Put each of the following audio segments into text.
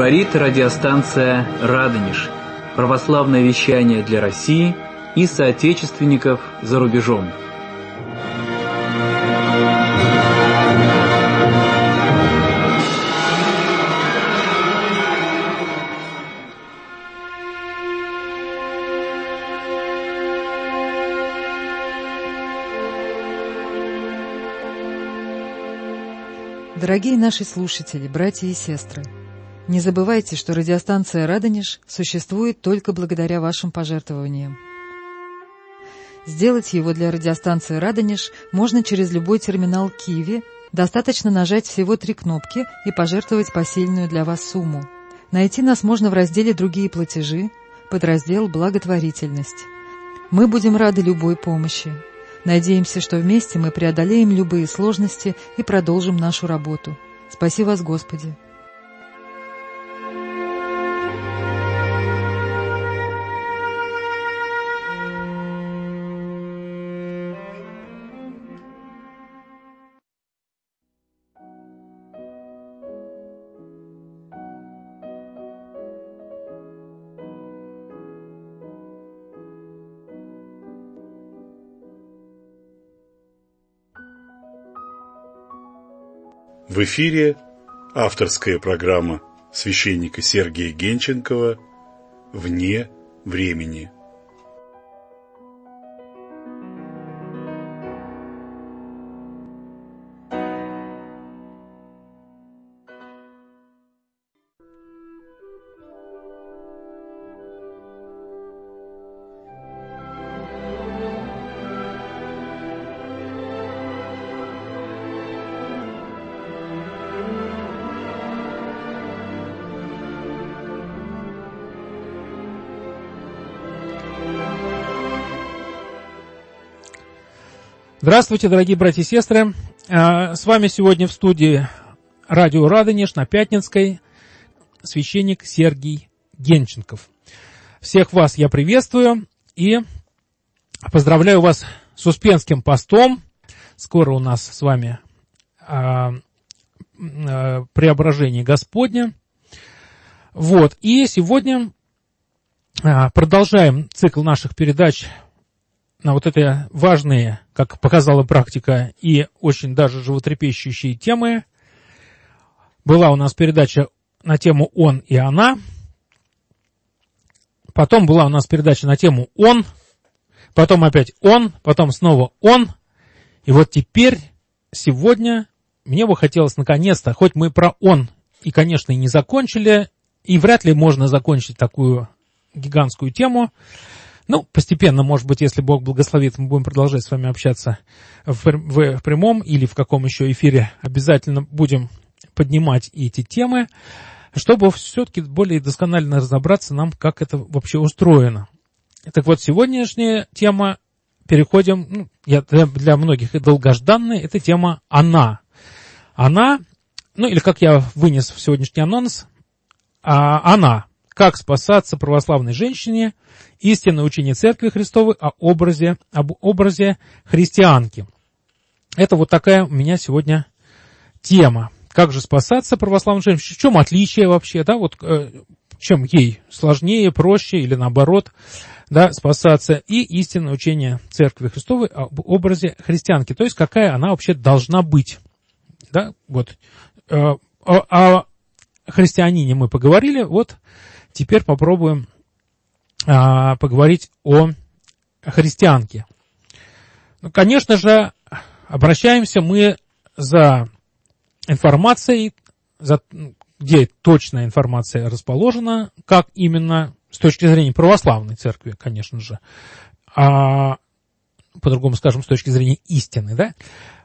Говорит радиостанция «Радонеж». Православное вещание для России и соотечественников за рубежом. Дорогие наши слушатели, братья и сестры, не забывайте, что радиостанция «Радонеж» существует только благодаря вашим пожертвованиям. Сделать его для радиостанции «Радонеж» можно через любой терминал Киви, достаточно нажать всего 3 кнопки и пожертвовать посильную для вас сумму. Найти нас можно в разделе «Другие платежи», подраздел «Благотворительность». Мы будем рады любой помощи. Надеемся, что вместе мы преодолеем любые сложности и продолжим нашу работу. Спаси вас, Господи! В эфире авторская программа священника Сергия Генченкова «Вне времени». Здравствуйте, дорогие братья и сестры. С вами сегодня в студии радио «Радонеж» на Пятницкой священник Сергий Генченков. Всех вас я приветствую и поздравляю вас с Успенским постом. Скоро у нас с вами преображение Господне. И сегодня продолжаем цикл наших передач на вот эти важные, как показала практика, и очень даже животрепещущие темы. Была у нас передача на тему «Он и она». Потом была у нас передача на тему «Он». Потом опять «Он». Потом снова «Он». И вот теперь, сегодня, мне бы хотелось наконец-то, хоть мы про «Он» и, конечно, и не закончили, и вряд ли можно закончить такую гигантскую тему. Постепенно, может быть, если Бог благословит, мы будем продолжать с вами общаться в прямом или в каком еще эфире. Обязательно будем поднимать эти темы, чтобы все-таки более досконально разобраться нам, как это вообще устроено. Так вот, сегодняшняя тема, переходим, для многих и долгожданная, это тема «Она». Она, или как я вынес в сегодняшний анонс, «Она». Как спасаться православной женщине, истинное учение Церкви Христовой об образе христианки. Это вот такая у меня сегодня тема. Как же спасаться православной женщине? В чем отличие вообще? Чем ей сложнее, проще или наоборот спасаться? И истинное учение Церкви Христовой об образе христианки. То есть, какая она вообще должна быть. О христианине мы поговорили, теперь попробуем поговорить о христианке. Конечно же, обращаемся мы за информацией, где точная информация расположена, как именно с точки зрения православной церкви, конечно же, по-другому скажем, с точки зрения истины,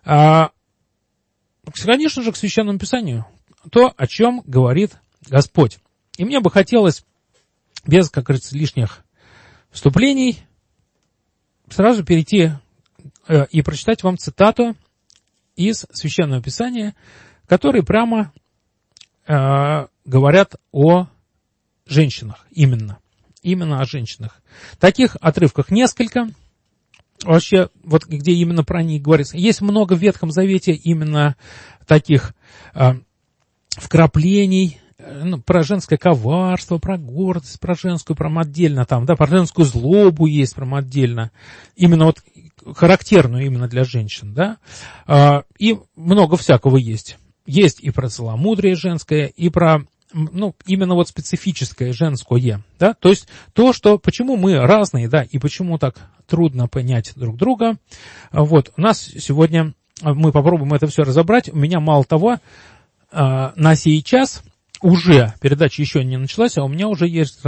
конечно же, к Священному Писанию, то, о чем говорит Господь. И мне бы хотелось, без, как говорится, лишних вступлений, сразу перейти и прочитать вам цитату из Священного Писания, которые прямо говорят о женщинах, именно о женщинах. Таких отрывков несколько. Вообще, где именно про них говорится. Есть много в Ветхом Завете именно таких вкраплений про женское коварство, про гордость, про женскую, прям отдельно там, да, про женскую злобу есть прям отдельно, именно вот характерную именно для женщин, да, и много всякого есть. Есть и про целомудрие женское, и про, именно вот специфическое женское, да, то есть то, что, почему мы разные, да, и почему так трудно понять друг друга, вот, у нас сегодня, мы попробуем это все разобрать, у меня мало того, на сей час уже, передача еще не началась, а у меня уже есть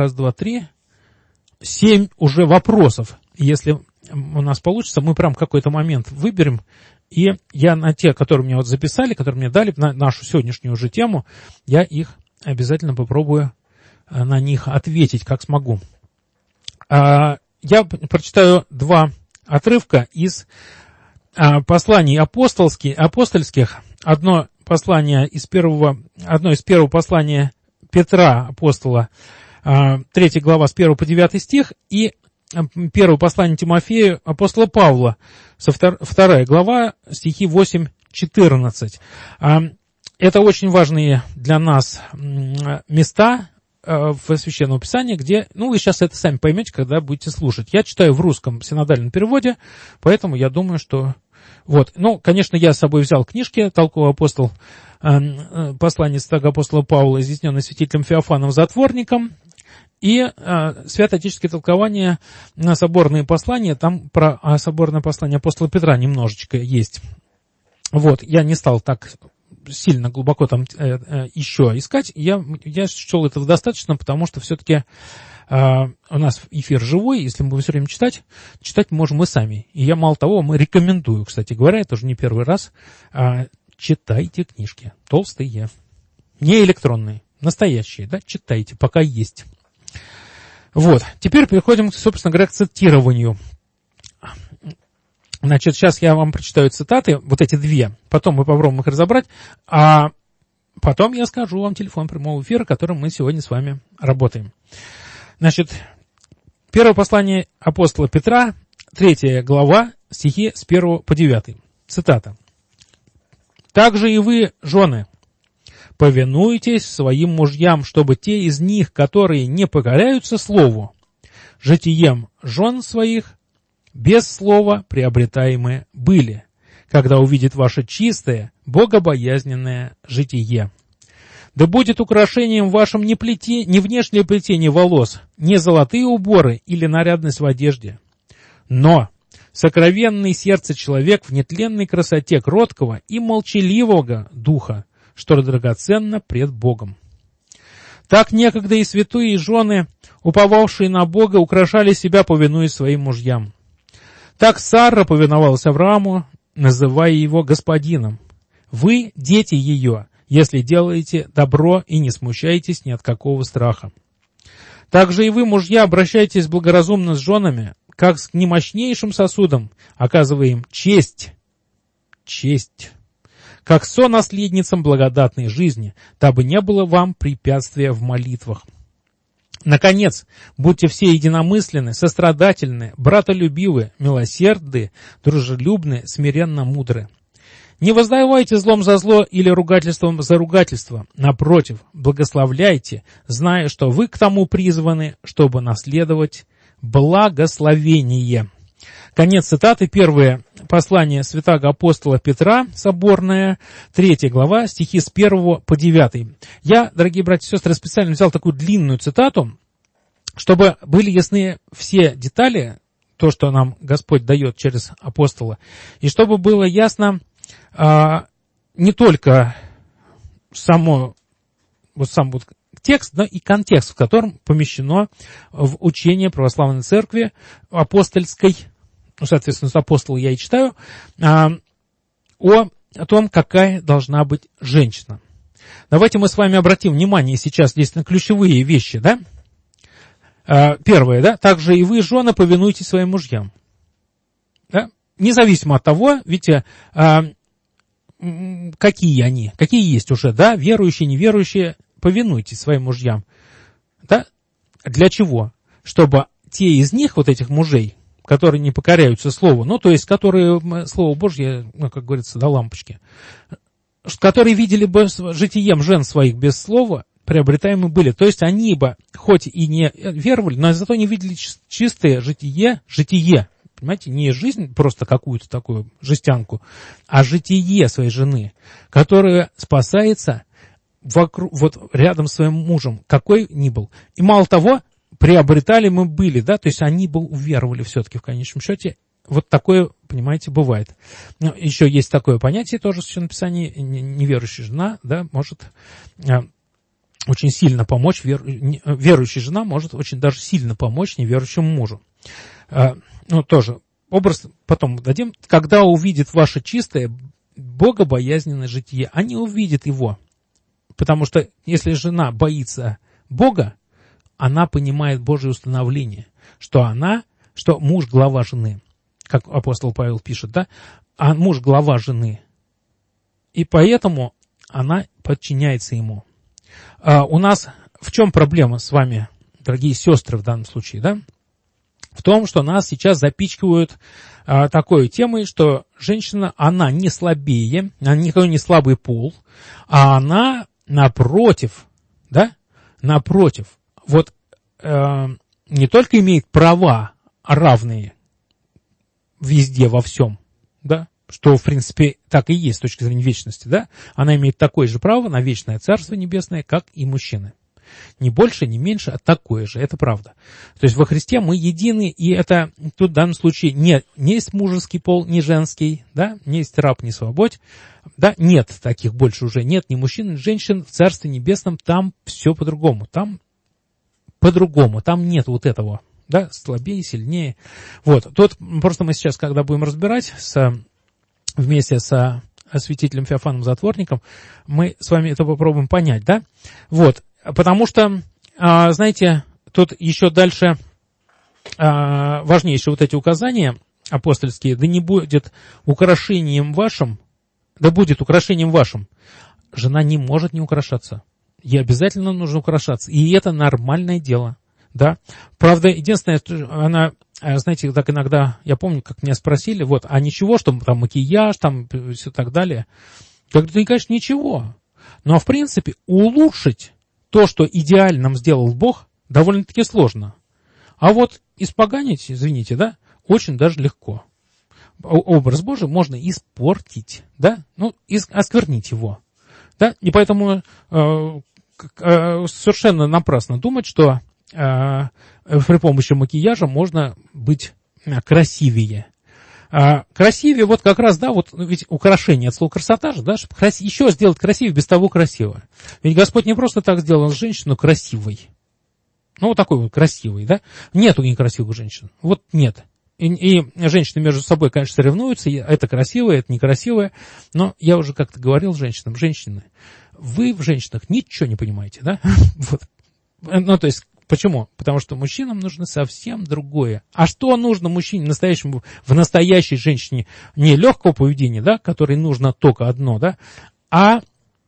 7 уже вопросов. Если у нас получится, мы прям какой-то момент выберем, и я на те, которые мне вот записали, которые мне дали, на нашу сегодняшнюю уже тему, я их обязательно попробую на них ответить, как смогу. Я прочитаю 2 отрывка из посланий апостольских. Одно из первого послания Петра, апостола, 3 глава, с 1 по 9 стих, и первое послание Тимофею, апостола Павла, 2 глава, стихи 8-14. Это очень важные для нас места в Священном Писании, где, вы сейчас это сами поймете, когда будете слушать. Я читаю в русском синодальном переводе, поэтому я думаю, что... Вот, конечно, я с собой взял книжки «Толковый апостол», послание святого апостола Павла, изъясненное святителем Феофаном Затворником, и свято-отеческое толкование на соборные послания, там про соборное послание апостола Петра немножечко есть. Вот, я не стал так сильно глубоко там еще искать, я счел этого достаточно, потому что все-таки у нас эфир живой, если мы будем все время читать можем мы сами. И я, мало того, рекомендую, кстати говоря, это уже не первый раз, читайте книжки, толстые, не электронные, настоящие, да, читайте, пока есть. Вот, теперь переходим, собственно говоря, к цитированию. Значит, сейчас я вам прочитаю цитаты, вот эти 2, потом мы попробуем их разобрать, а потом я скажу вам телефон прямого эфира, которым мы сегодня с вами работаем. Значит, первое послание апостола Петра, 3 глава, стихи с 1 по 9. Цитата. «Также и вы, жены, повинуйтесь своим мужьям, чтобы те из них, которые не покоряются слову, житием жен своих, без слова приобретаемые были, когда увидит ваше чистое, богобоязненное житие. Да будет украшением вашим не внешнее плетение волос, не золотые уборы или нарядность в одежде, но сокровенный сердце человек в нетленной красоте кроткого и молчаливого духа, что драгоценно пред Богом. Так некогда и святые жены, уповавшие на Бога, украшали себя, повинуясь своим мужьям. Так Сара повиновалась Аврааму, называя его господином. Вы дети ее, если делаете добро и не смущаетесь ни от какого страха. Также и вы, мужья, обращайтесь благоразумно с женами, как с немощнейшим сосудом, оказывая им честь, как сонаследницам благодатной жизни, дабы не было вам препятствия в молитвах. Наконец, будьте все единомысленны, сострадательны, братолюбивы, милосердны, дружелюбны, смиренно мудры. Не воздавайте злом за зло или ругательством за ругательство. Напротив, благословляйте, зная, что вы к тому призваны, чтобы наследовать благословение». Конец цитаты. Первое послание святого апостола Петра, соборное, 3 глава, стихи с 1 по 9. Я, дорогие братья и сестры, специально взял такую длинную цитату, чтобы были ясны все детали, то, что нам Господь дает через апостола, и чтобы было ясно не только сам текст, но и контекст, в котором помещено в учение православной церкви апостольской, соответственно, с апостола я и читаю, о том, какая должна быть женщина. Давайте мы с вами обратим внимание сейчас здесь на ключевые вещи, да? Первое, да? Также и вы, жены, повинуйтесь своим мужьям. Да? Независимо от того, видите, какие они, какие есть уже, да, верующие, неверующие, повинуйтесь своим мужьям. Да? Для чего? Чтобы те из них, вот этих мужей, которые не покоряются слову, то есть, которые Слово Божье, как говорится, до лампочки, которые видели бы житием жен своих без слова, приобретаемы были. То есть они бы, хоть и не веровали, но зато не видели чистое житие, понимаете, не жизнь просто какую-то такую жестянку, а житие своей жены, которая спасается вокруг, вот рядом с своим мужем, какой ни был. И мало того, приобретали мы были, да, то есть они бы уверовали все-таки в конечном счете. Вот такое, понимаете, бывает. Но еще есть такое понятие тоже в Священном Писании, неверующая жена, да, может очень сильно помочь, верующая жена может очень даже сильно помочь неверующему мужу. Ну, тоже образ потом дадим. Когда увидит ваше чистое, богобоязненное житие, они увидят его. Потому что если жена боится Бога, она понимает Божье установление, что муж глава жены, как апостол Павел пишет, да, а муж глава жены. И поэтому она подчиняется ему. У нас в чем проблема с вами, дорогие сестры, в данном случае, да? В том, что нас сейчас запичкивают такой темой, что женщина, она не слабее, она никакой не слабый пол, а она напротив, да, вот не только имеет права равные везде, во всем, да, что, в принципе, так и есть с точки зрения вечности, да, она имеет такое же право на вечное Царство Небесное, как и мужчины. Не больше, не меньше, а такое же, это правда. То есть во Христе мы едины, и это тут в данном случае не есть мужеский пол, не женский, да, не есть раб, не свободь, да, нет таких больше уже, нет ни мужчин, ни женщин в Царстве Небесном, там все по-другому, там нет вот этого, да, слабее, сильнее. Вот, тут просто мы сейчас, когда будем разбирать вместе с святителем Феофаном Затворником, мы с вами это попробуем понять, да, вот. Потому что, знаете, тут еще дальше важнейшие вот эти указания апостольские, да будет украшением вашим. Жена не может не украшаться. Ей обязательно нужно украшаться. И это нормальное дело, да. Правда, единственное, она, знаете, так иногда, я помню, как меня спросили, вот, а ничего, что там макияж, там все так далее. Я говорю, конечно, ничего. Но, в принципе, улучшить то, что идеальным сделал Бог, довольно-таки сложно. А вот испоганить, извините, да, очень даже легко. Образ Божий можно испортить, да, ну, осквернить его, да, и поэтому совершенно напрасно думать, что при помощи макияжа можно быть красивее. Красивее, вот как раз, да, вот ведь украшение от слова красота же, да, чтобы еще сделать красивее, без того красиво. Ведь Господь не просто так сделал женщину красивой. Ну, вот такой вот красивый, да. Нету некрасивых женщин. Вот нет. И женщины между собой, конечно, соревнуются, это красивое, это некрасивое, но я уже как-то говорил женщинам, женщины, вы в женщинах ничего не понимаете, да? Вот. Ну, то есть, почему? Потому что мужчинам нужно совсем другое. А что нужно мужчине настоящему, в настоящей женщине? Не легкого поведения, да, которой нужно только одно, да, а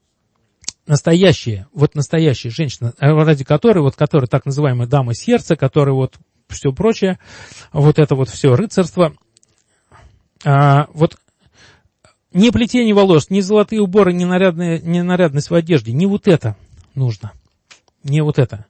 настоящая женщина, ради которой, которая так называемая дама сердца, которая вот все прочее, вот это вот все рыцарство, вот не плетение волос, ни золотые уборы, ни нарядность в одежде, не вот это нужно, не вот это.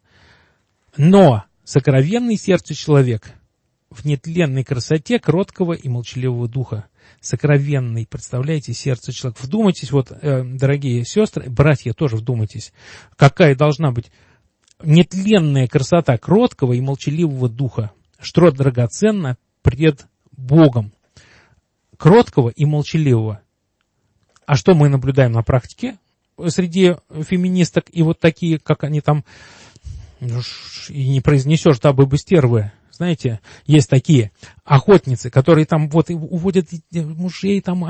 Но сокровенный сердце человек в нетленной красоте кроткого и молчаливого духа. Сокровенный, представляете, сердце человека. Вдумайтесь, дорогие сестры, братья, тоже вдумайтесь, какая должна быть нетленная красота кроткого и молчаливого духа, что драгоценно пред Богом. Кроткого и молчаливого. А что мы наблюдаем на практике среди феминисток и вот такие, как они там, и не произнесешь, дабы бы стервы. Знаете, есть такие охотницы, которые там вот уводят мужей там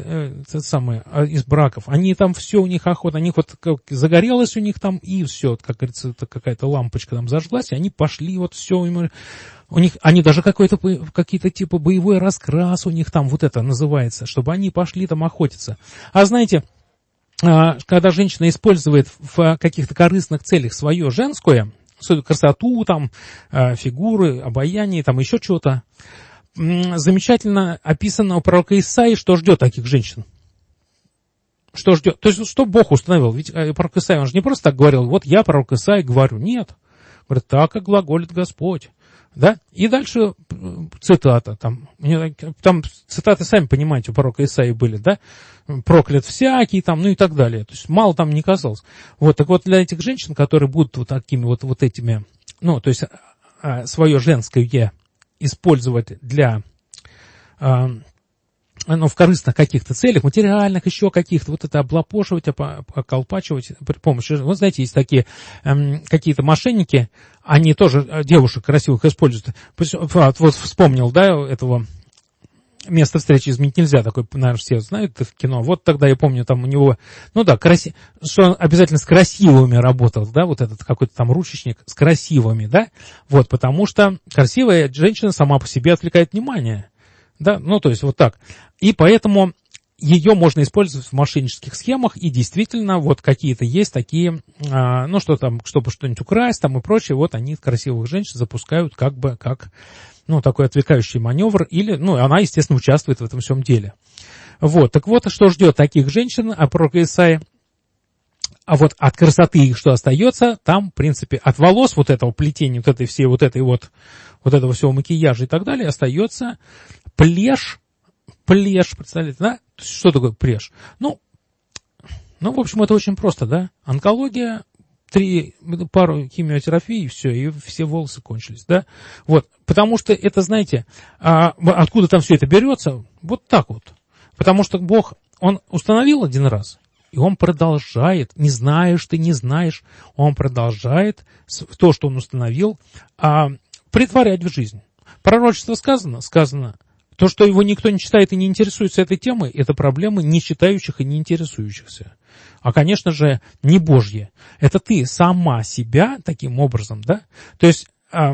из браков. Они там все у них охота, они вот загорелось у них там, и все, как говорится, какая-то лампочка там зажглась, и они пошли, вот все, у них, они даже какие-то типа боевой раскрас у них там, вот это называется, чтобы они пошли там охотиться. А знаете, когда женщина использует в каких-то корыстных целях свое женское, свою красоту, там, фигуры, обаяние, там, еще чего-то, замечательно описано у пророка Исаии, что ждет таких женщин. что ждет? То есть, что Бог установил? Ведь пророк Исаия, он же не просто так говорил, вот я, пророк Исаия, говорю. Нет. Говорит, так и глаголит Господь. Да? И дальше цитата. Там цитаты, сами понимаете, у пророка Исаии были, да? Проклят всякий, там, ну и так далее. То есть, мало там не казалось. Вот, так вот, для этих женщин, которые будут вот такими вот этими, ну, то есть, свое женское «я» использовать для... в корыстных каких-то целях, материальных, еще каких-то, вот это облапошивать, околпачивать при помощи... Вот знаете, есть такие какие-то мошенники, они тоже девушек красивых используют. Вот вспомнил, да, этого «Место встречи изменить нельзя», такой, наверное, все знают это кино. Вот тогда я помню, там у него, ну да, что он обязательно с красивыми работал, да, вот этот какой-то там ручечник с красивыми, да, вот, потому что красивая женщина сама по себе отвлекает внимание. Да, ну, то есть вот так. И поэтому ее можно использовать в мошеннических схемах, и действительно вот какие-то есть такие, ну, что там, чтобы что-нибудь украсть там и прочее, вот они красивых женщин запускают как бы как, ну, такой отвлекающий маневр, или, ну, она, естественно, участвует в этом всем деле. Вот, так вот, что ждет таких женщин, пророка Исаии? А вот от красоты их что остается, там, в принципе, от волос вот этого плетения, вот этой всей вот этого всего макияжа и так далее, остается плешь, представляете, да? Что такое плешь? Ну, в общем, это очень просто, да? Онкология, пару химиотерапий, и все волосы кончились, да? Вот, потому что это, знаете, откуда там все это берется? Вот так вот. Потому что Бог, Он установил один раз, и Он продолжает, не знаешь, Он продолжает то, что Он установил, претворять в жизнь. Пророчество сказано, то, что его никто не читает и не интересуется этой темой, это проблемы не читающих и не интересующихся. А, конечно же, не Божьи. Это ты сама себя таким образом, да? То есть,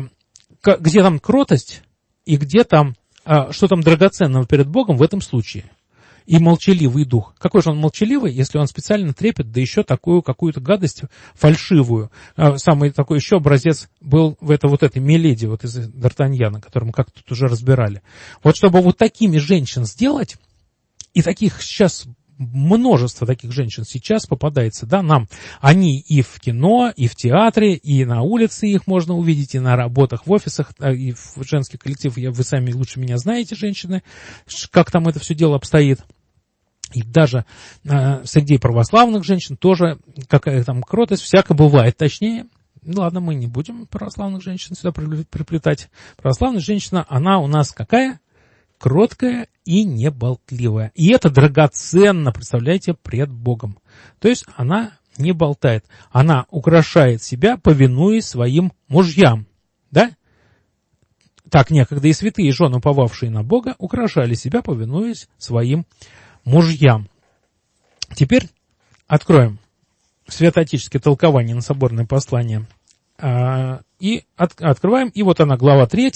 где там кротость и где там, что там драгоценного перед Богом в этом случае? И молчаливый дух. Какой же он молчаливый, если он специально трепет, да еще такую какую-то гадость фальшивую. Самый такой еще образец был в этой Миледи, вот из Д'Артаньяна, который мы как-то тут уже разбирали. Вот чтобы вот такими женщин сделать, и таких сейчас множество таких женщин сейчас попадается, да, нам. Они и в кино, и в театре, и на улице их можно увидеть, и на работах в офисах, и в женских коллективах. Вы сами лучше меня знаете, женщины, как там это все дело обстоит. И даже среди православных женщин тоже какая там кротость всяко бывает. Точнее, ну ладно, мы не будем православных женщин сюда приплетать. Православная женщина, она у нас какая? Кроткая и неболтливая. И это драгоценно, представляете, пред Богом. То есть она не болтает. Она украшает себя, повинуясь своим мужьям. Да? Так некогда и святые жены, уповавшие на Бога, украшали себя, повинуясь своим мужьям. Теперь откроем святоотеческое толкование на соборное послание. И открываем. И вот она, глава 3.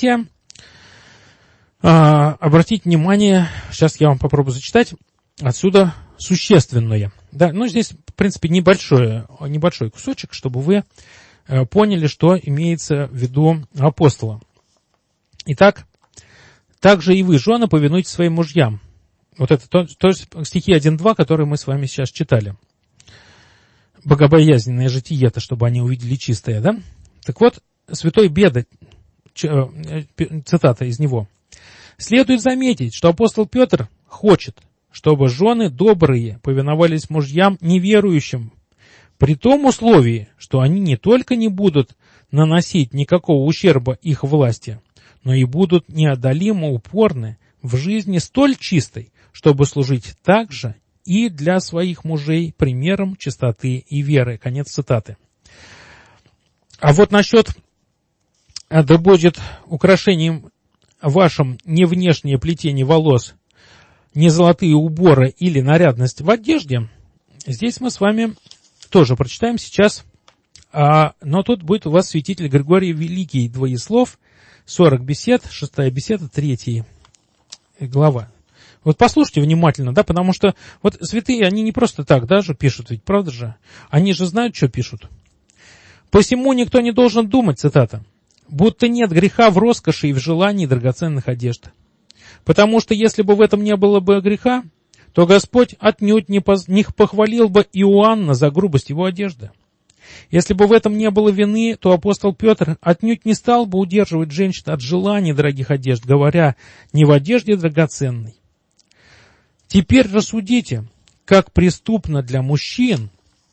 Обратите внимание, сейчас я вам попробую зачитать, отсюда существенное. Да, ну, здесь, в принципе, небольшой кусочек, чтобы вы поняли, что имеется в виду апостола. Итак, также и вы, жены, повинуйтесь своим мужьям. Вот это то стихи 1-2, которые мы с вами сейчас читали. Богобоязненное житие-то, чтобы они увидели чистое, да? Так вот, святой Беда, цитата из него. «Следует заметить, что апостол Петр хочет, чтобы жены добрые повиновались мужьям неверующим, при том условии, что они не только не будут наносить никакого ущерба их власти, но и будут неодолимо упорны в жизни столь чистой, чтобы служить также и для своих мужей примером чистоты и веры». Конец цитаты. А вот насчет «да будет украшением вашим не внешнее плетение волос, не золотые уборы или нарядность в одежде», здесь мы с вами тоже прочитаем сейчас, но тут будет у вас святитель Григорий Великий, Двоеслов, 40 бесед, 6 беседа, 3 глава. Вот послушайте внимательно, да, потому что вот святые, они не просто так даже пишут, ведь правда же? Они же знают, что пишут. «Посему никто не должен думать», цитата, «будто нет греха в роскоши и в желании драгоценных одежд. Потому что если бы в этом не было бы греха, то Господь отнюдь не похвалил бы Иоанна за грубость его одежды. Если бы в этом не было вины, то апостол Петр отнюдь не стал бы удерживать женщин от желаний дорогих одежд, говоря: не в одежде драгоценной. Теперь рассудите, как преступно для мужчин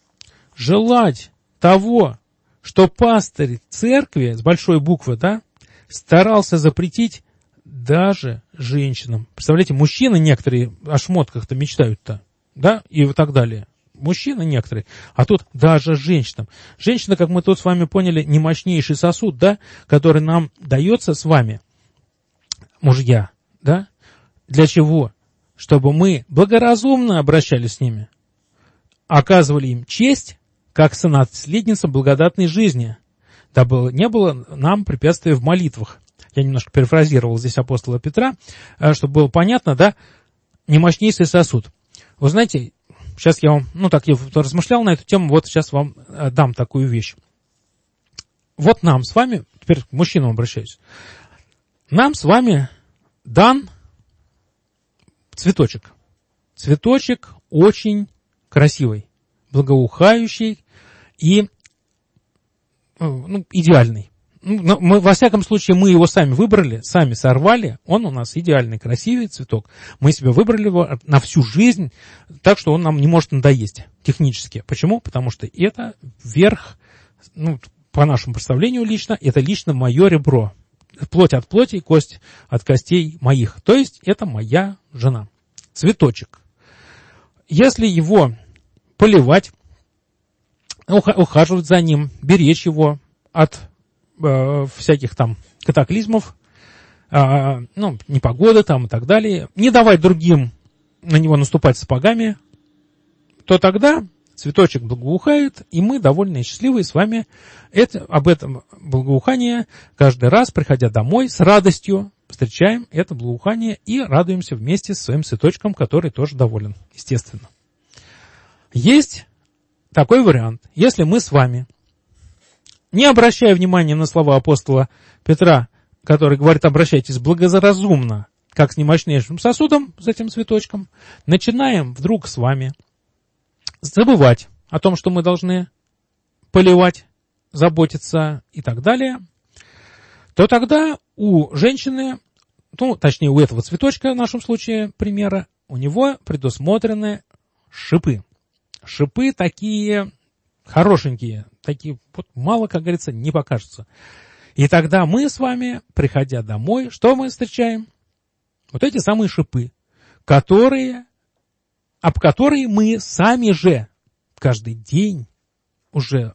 желать того, что пастырь церкви, с большой буквы, да, старался запретить даже женщинам. Представляете, мужчины некоторые о шмотках-то мечтают-то, да, и так далее. Мужчины некоторые, а тут даже женщинам. Женщина, как мы тут с вами поняли, не мощнейший сосуд, да, который нам дается с вами, мужья, да. Для чего? Чтобы мы благоразумно обращались с ними, оказывали им честь, как сынанаследницам благодатной жизни, дабы не было нам препятствия в молитвах. Я немножко перефразировал здесь апостола Петра, чтобы было понятно, да, не мощнейший сосуд. Вы знаете, сейчас я вам, я размышлял на эту тему, вот сейчас вам дам такую вещь. Вот нам с вами, теперь к мужчинам обращаюсь, нам с вами дан цветочек. Цветочек очень красивый, благоухающий и идеальный. Во всяком случае, мы его сами выбрали, сами сорвали. Он у нас идеальный, красивый цветок. Мы себе выбрали его на всю жизнь, так что он нам не может надоесть технически. Почему? Потому что это верх, по нашему представлению лично, это лично мое ребро. Плоть от плоти, кость от костей моих. То есть это моя жена. Цветочек. Если его поливать, ухаживать за ним, беречь его от всяких там катаклизмов, непогоды там и так далее, не давать другим на него наступать сапогами, то тогда цветочек благоухает, и мы довольны и счастливы с вами об этом благоухании каждый раз, приходя домой, с радостью встречаем это благоухание и радуемся вместе с своим цветочком, который тоже доволен, естественно. Есть такой вариант. Если мы с вами, не обращая внимания на слова апостола Петра, который говорит: обращайтесь благоразумно, как с немощнейшим сосудом, с этим цветочком, начинаем вдруг с вами забывать о том, что мы должны поливать, заботиться и так далее, то тогда у женщины, точнее у этого цветочка в нашем случае примера, у него предусмотрены шипы. Шипы такие хорошенькие, такие вот мало, как говорится, не покажется. И тогда мы с вами, приходя домой, что мы встречаем? Вот эти самые шипы, об которые мы сами же каждый день уже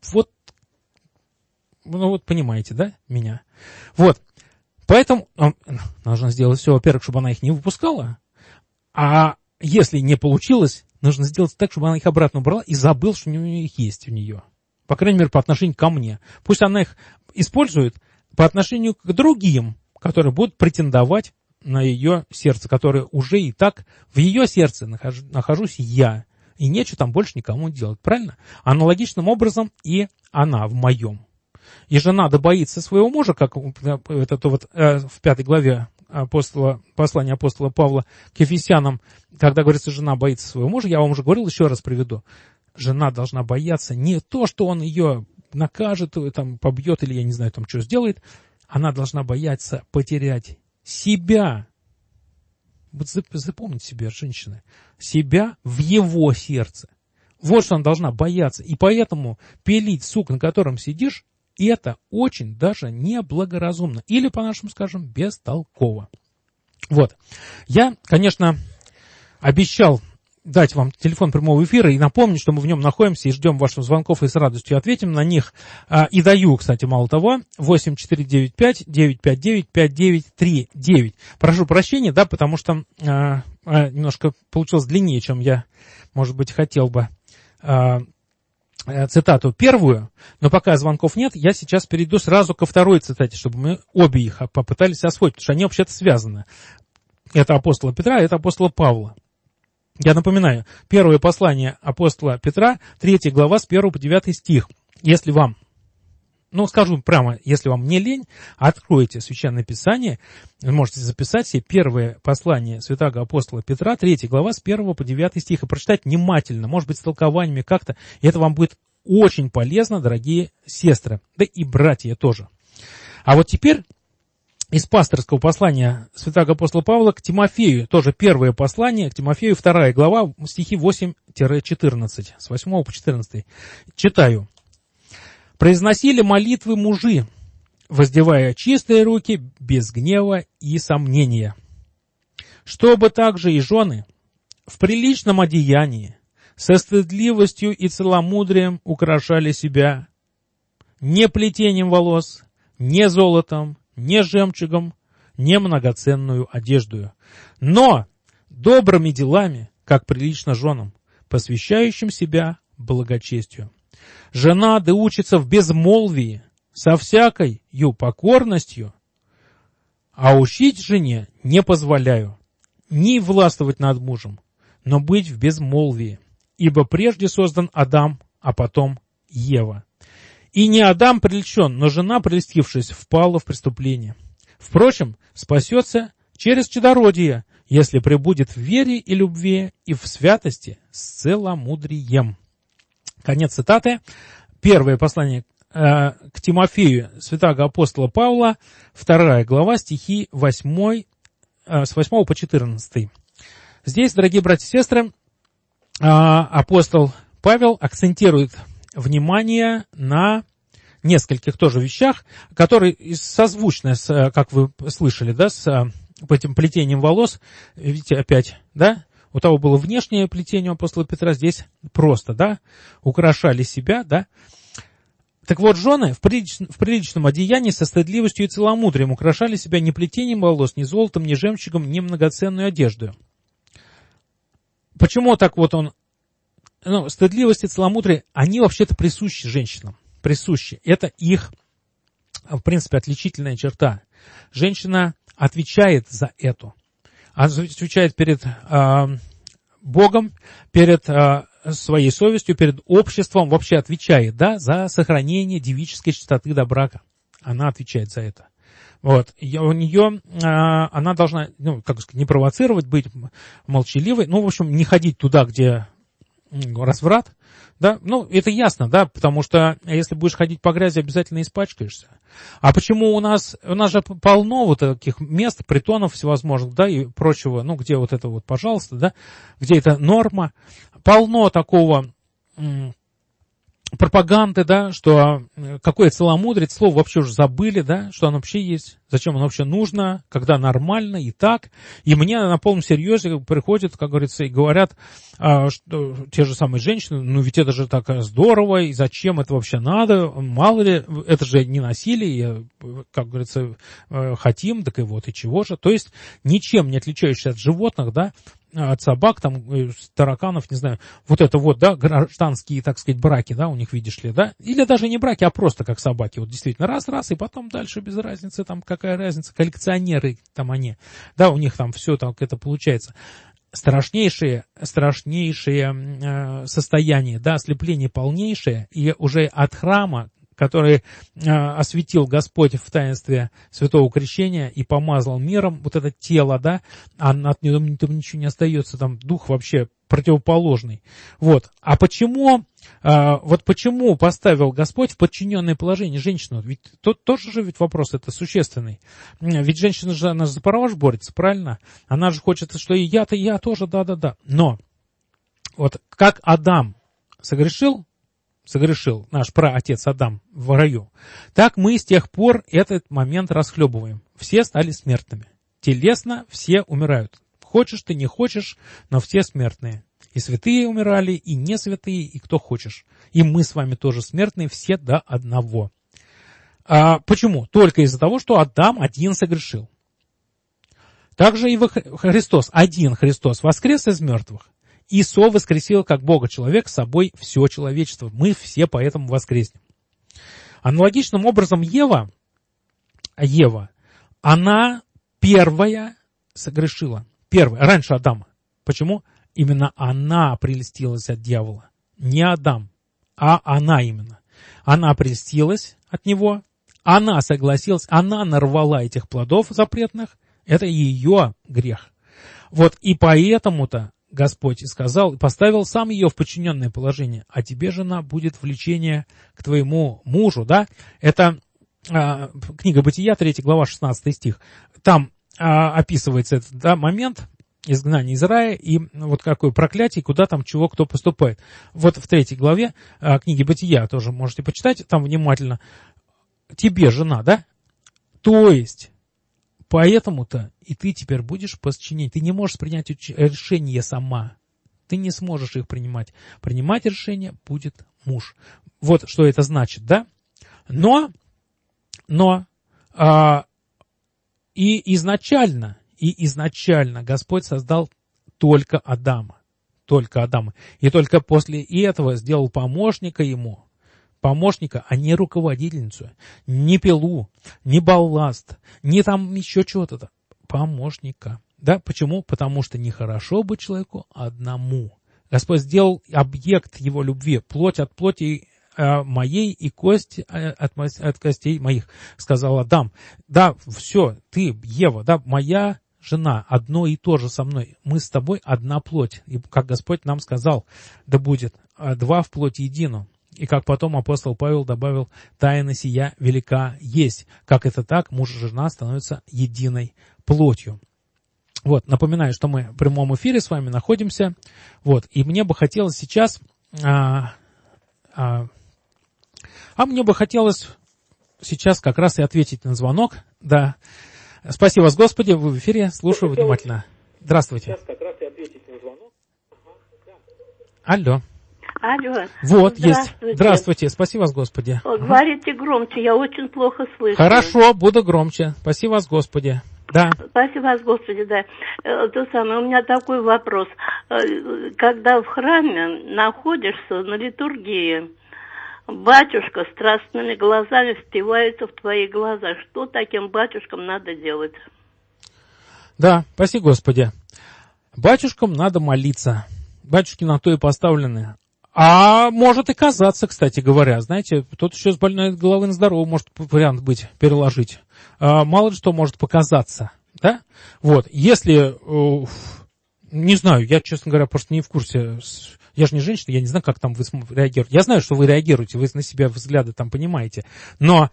понимаете, да, меня? Вот. Поэтому нужно сделать все, во-первых, чтобы она их не выпускала, а если не получилось, нужно сделать так, чтобы она их обратно убрала и забыл, что у нее их есть у нее. По крайней мере, по отношению ко мне. Пусть она их использует по отношению к другим, которые будут претендовать на ее сердце, которое уже и так в ее сердце нахожусь я. И нечего там больше никому делать. Правильно? Аналогичным образом и она в моем. И жена боится своего мужа, как в 5 главе послания апостола Павла к Ефесянам, когда говорится, жена боится своего мужа, я вам уже говорил, еще раз приведу. Жена должна бояться не то, что он ее накажет, там, побьет или я не знаю, там, что сделает. Она должна бояться потерять себя. Вот запомните себе, женщины, себя в его сердце. Вот что она должна бояться. И поэтому пилить сук, на котором сидишь, это очень даже неблагоразумно. Или, по-нашему скажем, бестолково. Вот. Я, конечно, обещал дать вам телефон прямого эфира и напомнить, что мы в нем находимся и ждем ваших звонков и с радостью ответим на них. И даю, кстати, мало того, 8495-959-5939. Прошу прощения, да, потому что немножко получилось длиннее, чем я, может быть, хотел бы цитату первую, но пока звонков нет, я сейчас перейду сразу ко второй цитате, чтобы мы обе их попытались освоить, потому что они вообще-то связаны. Это апостола Петра, это апостола Павла. Я напоминаю, первое послание апостола Петра, 3 глава, с 1 по 9 стих. Если вам скажу прямо, если вам не лень, откройте Священное Писание, вы можете записать себе первое послание святаго апостола Петра, 3 глава, с 1 по 9 стих, и прочитать внимательно, может быть, с толкованиями как-то, и это вам будет очень полезно, дорогие сестры, да и братья тоже. А вот теперь из пасторского послания святаго апостола Павла к Тимофею, тоже первое послание к Тимофею, 2 глава, стихи 8-14, с 8 по 14. Читаю. «Произносили молитвы мужи, воздевая чистые руки, без гнева и сомнения. Чтобы также и жены в приличном одеянии, со стыдливостью и целомудрием украшали себя не плетением волос, не золотом, не жемчугом, не многоценную одеждою, но добрыми делами, как прилично женам, посвящающим себя благочестию. Жена да учится в безмолвии, со всякой покорностью, а учить жене не позволяю, ни властвовать над мужем, но быть в безмолвии, ибо прежде создан Адам, а потом Ева. И не Адам прельщен, но жена, прельстившись, впала в преступление. Впрочем, спасется через чадородие, если пребудет в вере и любви и в святости с целомудрием». Конец цитаты. Первое послание к Тимофею святаго апостола Павла, 2 глава, стихи 8, с 8 по 14. Здесь, дорогие братья и сестры, апостол Павел акцентирует внимание на нескольких тоже вещах, которые созвучны, как вы слышали, да, с этим плетением волос. Видите, опять, да, у того было внешнее плетение у апостола Петра, здесь просто, да, украшали себя, да. Так вот, жены в приличном одеянии со стыдливостью и целомудрием украшали себя не плетением волос, ни золотом, ни жемчугом, ни многоценную одежду. Почему так вот он... стыдливость и целомудрие, они вообще-то присущи женщинам. Присущи. Это их, в принципе, отличительная черта. Женщина отвечает за это. Она отвечает перед Богом, перед своей совестью, перед обществом, вообще отвечает, да, за сохранение девической чистоты до брака. Она отвечает за это. Вот. У нее, она должна, не провоцировать, быть молчаливой, в общем, не ходить туда, где разврат, да, это ясно, да, потому что если будешь ходить по грязи, обязательно испачкаешься. А почему у нас же полно вот таких мест, притонов всевозможных, да, и прочего, где вот это вот, пожалуйста, да, где это норма, полно такого пропаганды, да, что какое целомудрие, слово вообще уже забыли, да, что оно вообще есть, зачем оно вообще нужно, когда нормально и так. И мне на полном серьезе приходят, как говорится, и говорят, что те же самые женщины, ведь это же так здорово, и зачем это вообще надо, мало ли, это же не насилие, как говорится, хотим, так и вот, и чего же. То есть ничем не отличающийся от животных, да, от собак, там, тараканов, не знаю, вот это вот, да, гражданские, так сказать, браки, да, у них, видишь ли, да, или даже не браки, а просто как собаки, вот действительно, раз, и потом дальше без разницы, там, какая разница, коллекционеры там они, да, у них там все так это получается. Страшнейшее состояние, да, ослепление полнейшее, и уже от храма, который осветил Господь в таинстве Святого Крещения и помазал миром вот это тело, да, а от него ничего не остается, там дух вообще противоположный. Вот. А почему, почему поставил Господь в подчиненное положение женщину? Ведь тоже же ведь вопрос это существенный. Ведь женщина же, она же за права борется, правильно? Она же хочет, что и я тоже, да. Но вот как Адам согрешил наш праотец Адам в раю, так мы с тех пор этот момент расхлебываем. Все стали смертными. Телесно все умирают. Хочешь ты, не хочешь, но все смертные. И святые умирали, и не святые, и кто хочешь. И мы с вами тоже смертные, все до одного. Почему? Только из-за того, что Адам один согрешил. Также и Христос, один Христос, воскрес из мертвых. И совоскресил, как Бога-человек, с собой все человечество. Мы все поэтому воскреснем. Аналогичным образом Ева, она первая согрешила. Раньше Адама. Почему? Именно она прельстилась от дьявола. Не Адам, а она именно. Она прельстилась от него, она согласилась, она нарвала этих плодов запретных, это ее грех. Вот и поэтому-то Господь и сказал, поставил сам ее в подчиненное положение, а тебе, жена, будет влечение к твоему мужу, да? Это книга Бытия, 3 глава, 16 стих. Там описывается этот момент изгнания из рая и вот какое проклятие, куда там чего кто поступает. Вот в 3 главе книги Бытия тоже можете почитать, там внимательно. Тебе, жена, да? То есть, поэтому-то и ты теперь будешь подчинять. Ты не можешь принять решение сама. Ты не сможешь их принимать. Принимать решение будет муж. Вот что это значит, да? Но и изначально Господь создал только Адама. Только Адама. И только после этого сделал помощника ему. Помощника, а не руководительницу, не пилу, не балласт, не там еще что-то. Помощника. Да, почему? Потому что нехорошо быть человеку одному. Господь сделал объект его любви, плоть от плоти моей и кость от костей моих, сказал Адам. Да, все, ты, Ева, да, моя жена, одно и то же со мной. Мы с тобой одна плоть. И как Господь нам сказал, да будет два в плоти едино. И как потом апостол Павел добавил, тайна сия велика есть. Как это так, муж и жена становятся единой плотью. Вот, напоминаю, что мы в прямом эфире с вами находимся. Вот, и мне бы хотелось сейчас... мне бы хотелось сейчас как раз и ответить на звонок. Да. Спасибо вас, Господи, вы в эфире, слушаю внимательно. Здравствуйте. Сейчас как раз и ответить на звонок. Алло. Алло. Вот, есть. Здравствуйте. Спасибо вас, Господи. Говорите громче, я очень плохо слышу. Хорошо, буду громче. Спасибо вас, Господи. Да. Спасибо вас, Господи, да. У меня такой вопрос. Когда в храме находишься на литургии, батюшка страстными глазами впивается в твои глаза. Что таким батюшкам надо делать? Да, спасибо, Господи. Батюшкам надо молиться. Батюшки на то и поставлены. А может и казаться, кстати говоря. Знаете, тут еще с больной головы на здоровую может вариант быть, переложить. Мало ли что может показаться. Да? Вот. Если, не знаю, я, честно говоря, просто не в курсе. Я же не женщина, я не знаю, как там вы реагируете. Я знаю, что вы реагируете, вы на себя взгляды там понимаете. Но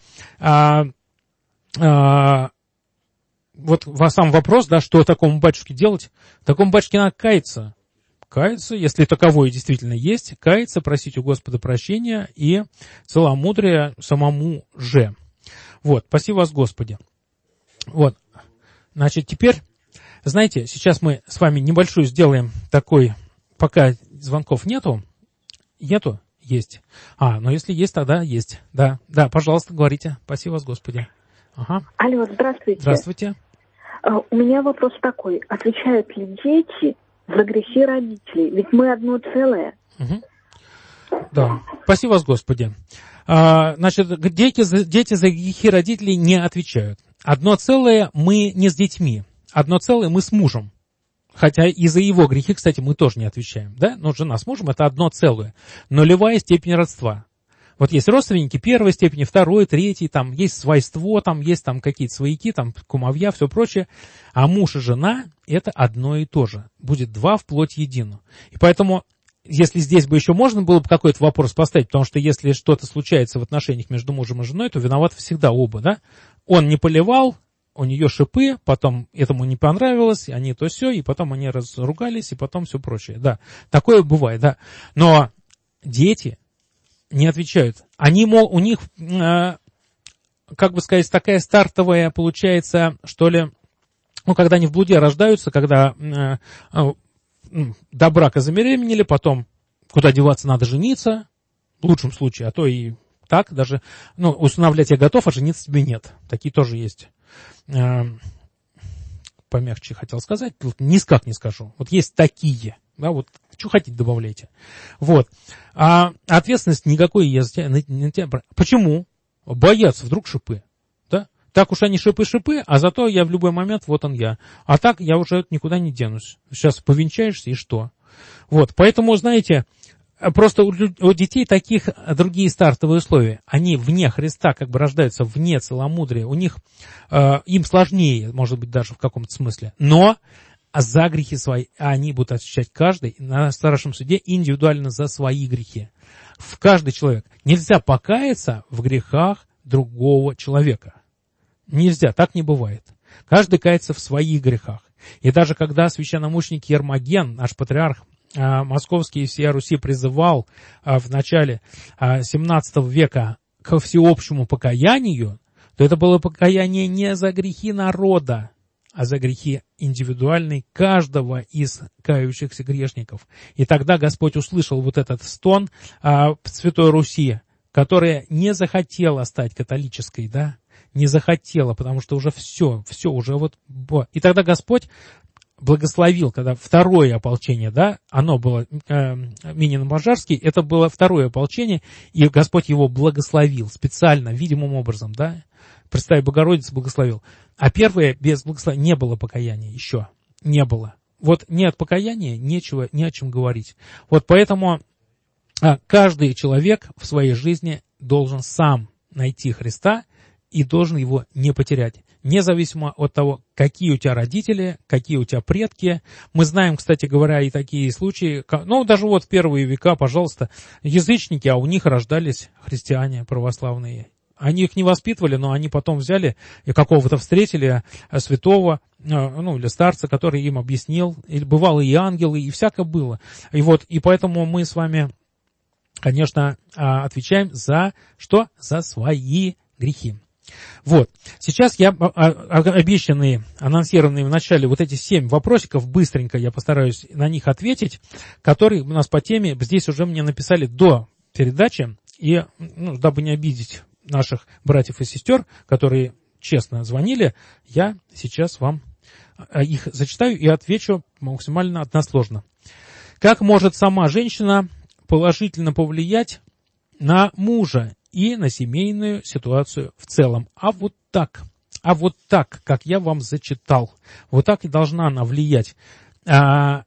вот сам вопрос, да, что такому батюшке делать? Такому батюшке надо каяться. Каяться, если таковое действительно есть, каяться, просить у Господа прощения и целомудрия самому же. Вот, спасибо вас, Господи. Вот, значит, теперь, знаете, сейчас мы с вами небольшую сделаем такой, пока звонков нету, есть. Но если есть, тогда есть. Да, пожалуйста, говорите. Спасибо вас, Господи. Ага. Алло, здравствуйте. Здравствуйте. У меня вопрос такой. Отвечают ли дети за грехи родителей? Ведь мы одно целое. Угу. Да. Спасибо вас, Господи. Значит, дети за грехи родителей не отвечают. Одно целое мы не с детьми. Одно целое мы с мужем. Хотя и за его грехи, кстати, мы тоже не отвечаем. Да? Но жена с мужем — это одно целое. Нулевая степень родства. Вот есть родственники первой степени, второй, третьей, там есть свойство, там есть там какие-то свояки, там кумовья, все прочее. А муж и жена — это одно и то же. Будет два в плоть едино. И поэтому, если здесь бы еще можно было бы какой-то вопрос поставить, потому что если что-то случается в отношениях между мужем и женой, то виноваты всегда оба, да? Он не поливал, у нее шипы, потом этому не понравилось, они то все, и потом они разругались, и потом все прочее. Да, такое бывает, да. Но дети не отвечают. У них, как бы сказать, такая стартовая получается, что ли, когда они в блуде рождаются, когда до брака забеременели, потом куда деваться, надо жениться, в лучшем случае, а то и так даже, усыновлять я готов, а жениться тебе нет. Такие тоже есть. Помягче хотел сказать, никак не скажу. Вот есть такие. Да, вот, что хотите, добавляйте. Вот. А ответственность никакой я на тебя... Почему? Боятся, вдруг шипы. Да? Так уж они шипы, а зато я в любой момент, вот он я. А так я уже никуда не денусь. Сейчас повенчаешься, и что? Вот, поэтому, знаете, просто у детей таких другие стартовые условия. Они вне Христа как бы рождаются, вне целомудрия. У них, им сложнее, может быть, даже в каком-то смысле. Но за грехи свои они будут отвечать каждый на старшем суде индивидуально за свои грехи. В каждый человек. Нельзя покаяться в грехах другого человека. Нельзя, так не бывает. Каждый кается в своих грехах. И даже когда священномученик Ермоген, наш патриарх Московский и всея Руси, призывал в начале 17 века ко всеобщему покаянию, то это было покаяние не за грехи народа, а за грехи индивидуальные каждого из кающихся грешников. И тогда Господь услышал вот этот стон Святой Руси, которая не захотела стать католической, да, не захотела, потому что уже все уже вот. И тогда Господь благословил, когда второе ополчение, да, оно было Минин-Можарский, это было второе ополчение, и Господь его благословил специально, видимым образом, да, Пресвятая Богородица благословил. А первое без благословения не было покаяния еще, не было. Вот нет покаяния, нечего, не о чем говорить. Вот поэтому каждый человек в своей жизни должен сам найти Христа и должен его не потерять. Независимо от того, какие у тебя родители, какие у тебя предки. Мы знаем, кстати говоря, и такие случаи, ну, даже вот в первые века, пожалуйста, язычники, а у них рождались христиане православные. Они их не воспитывали, но они потом взяли и какого-то встретили святого, ну, или старца, который им объяснил. И бывало и ангелы, и всякое было. И вот, и поэтому мы с вами, конечно, отвечаем за что? За свои грехи. Вот. Сейчас я обещанные, анонсированные в начале вот эти 7 вопросиков, быстренько я постараюсь на них ответить, которые у нас по теме здесь уже мне написали до передачи, и, ну, дабы не обидеть наших братьев и сестер, которые честно звонили, я сейчас вам их зачитаю и отвечу максимально односложно. Как может сама женщина положительно повлиять на мужа и на семейную ситуацию в целом? А вот так, как я вам зачитал, вот так и должна она влиять. Когда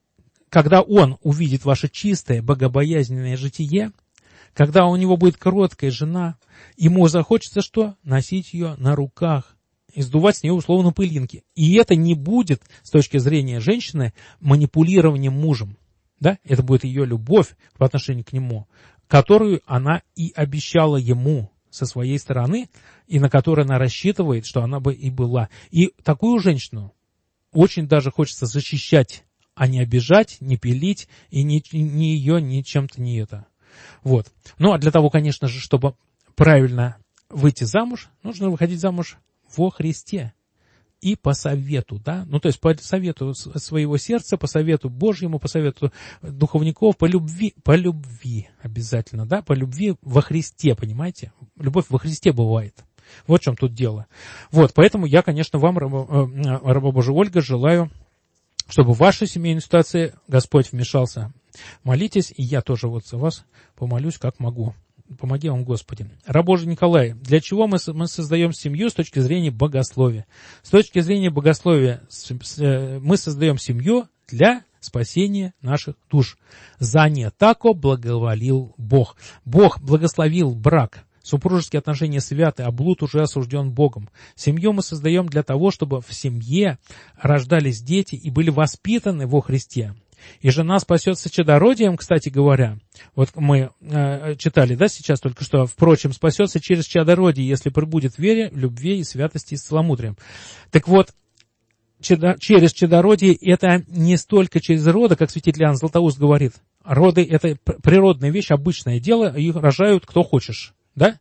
он увидит ваше чистое, богобоязненное житие, когда у него будет кроткая жена, ему захочется что? Носить ее на руках и сдувать с нее условно пылинки. И это не будет, с точки зрения женщины, манипулированием мужем. Да? Это будет ее любовь по отношению к нему, которую она и обещала ему со своей стороны, и на которую она рассчитывает, что она бы и была. И такую женщину очень даже хочется защищать, а не обижать, не пилить, и ни ее, ни чем-то не это. Вот. Ну, а для того, конечно же, чтобы правильно выйти замуж, нужно выходить замуж во Христе. И по совету, да, ну, то есть по совету своего сердца, по совету Божьему, по совету духовников, по любви обязательно, да, по любви во Христе, понимаете? Любовь во Христе бывает. Вот в чем тут дело. Вот, поэтому я, конечно, вам, раба Божия Ольга, желаю, чтобы в вашей семейной ситуации Господь вмешался. Молитесь, и я тоже вот за вас помолюсь, как могу. Помоги вам, Господи. Раб Божий Николай, для чего мы создаем семью с точки зрения богословия? С точки зрения богословия мы создаем семью для спасения наших душ. За не тако благоволил Бог. Бог благословил брак. Супружеские отношения святы, а блуд уже осужден Богом. Семью мы создаем для того, чтобы в семье рождались дети и были воспитаны во Христе. И жена спасется чадородием, кстати говоря. Вот мы читали, да, сейчас только что, впрочем, спасется через чадородие, если пребудет в вере, любви и святости и целомудрием. Так вот, через чадородие это не столько через роды, как святитель Иоанн Златоуст говорит. Роды — это природная вещь, обычное дело, их рожают кто хочешь, да?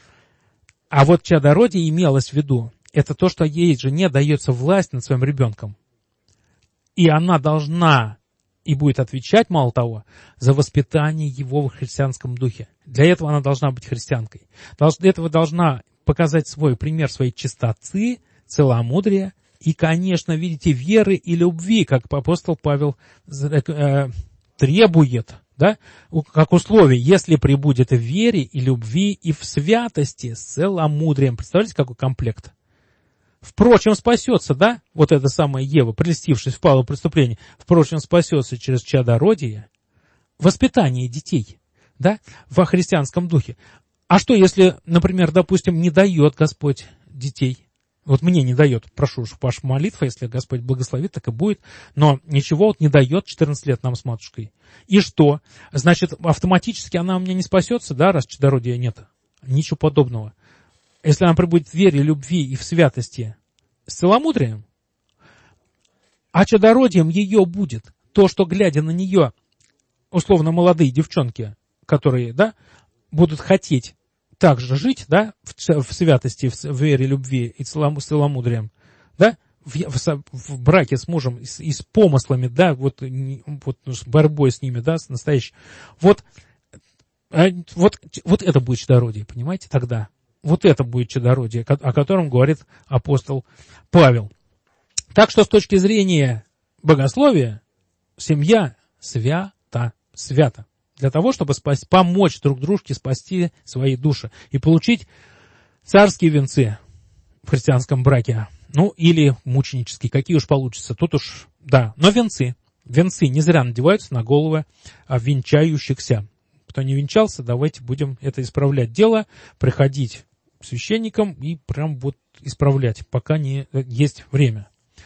А вот чадородие имелось в виду, это то, что ей жене дается власть над своим ребенком. И она должна и будет отвечать, мало того, за воспитание его в христианском духе. Для этого она должна быть христианкой. Для этого должна показать свой пример своей чистоты, целомудрия и, конечно, видите, веры и любви, как апостол Павел требует, да, как условие, если пребудет в вере и любви и в святости с целомудрием. Представляете, какой комплект? Впрочем, спасется, да, вот эта самая Ева, прельстившись, впала в преступление, впрочем, спасется через чадородие, воспитание детей, да, во христианском духе. А что, если, например, допустим, не дает Господь детей? Вот мне не дает, прошу уж вашу молитву, если Господь благословит, так и будет. Но ничего вот не дает 14 лет нам с матушкой. И что? Значит, автоматически она у меня не спасется, да, раз чадородия нет? Ничего подобного. Если она пребудет в вере, любви и в святости с целомудрием, а чадородием ее будет то, что, глядя на нее, условно молодые девчонки, которые, да, будут хотеть также жить, да, в святости, в вере, любви и с целомудрием, да, в браке с мужем и с помыслами, да, вот с борьбой с ними, да, с настоящей. Вот это будет чадородие, понимаете, тогда. Вот это будет чадородие, о котором говорит апостол Павел. Так что с точки зрения богословия, семья свята. Для того, чтобы помочь друг дружке спасти свои души и получить царские венцы в христианском браке. Ну, или мученические, какие уж получится. Тут уж, да, но венцы. Венцы не зря надеваются на головы венчающихся. Кто не венчался, давайте будем это исправлять. Дело приходить к священникам и прям вот исправлять, пока не есть время.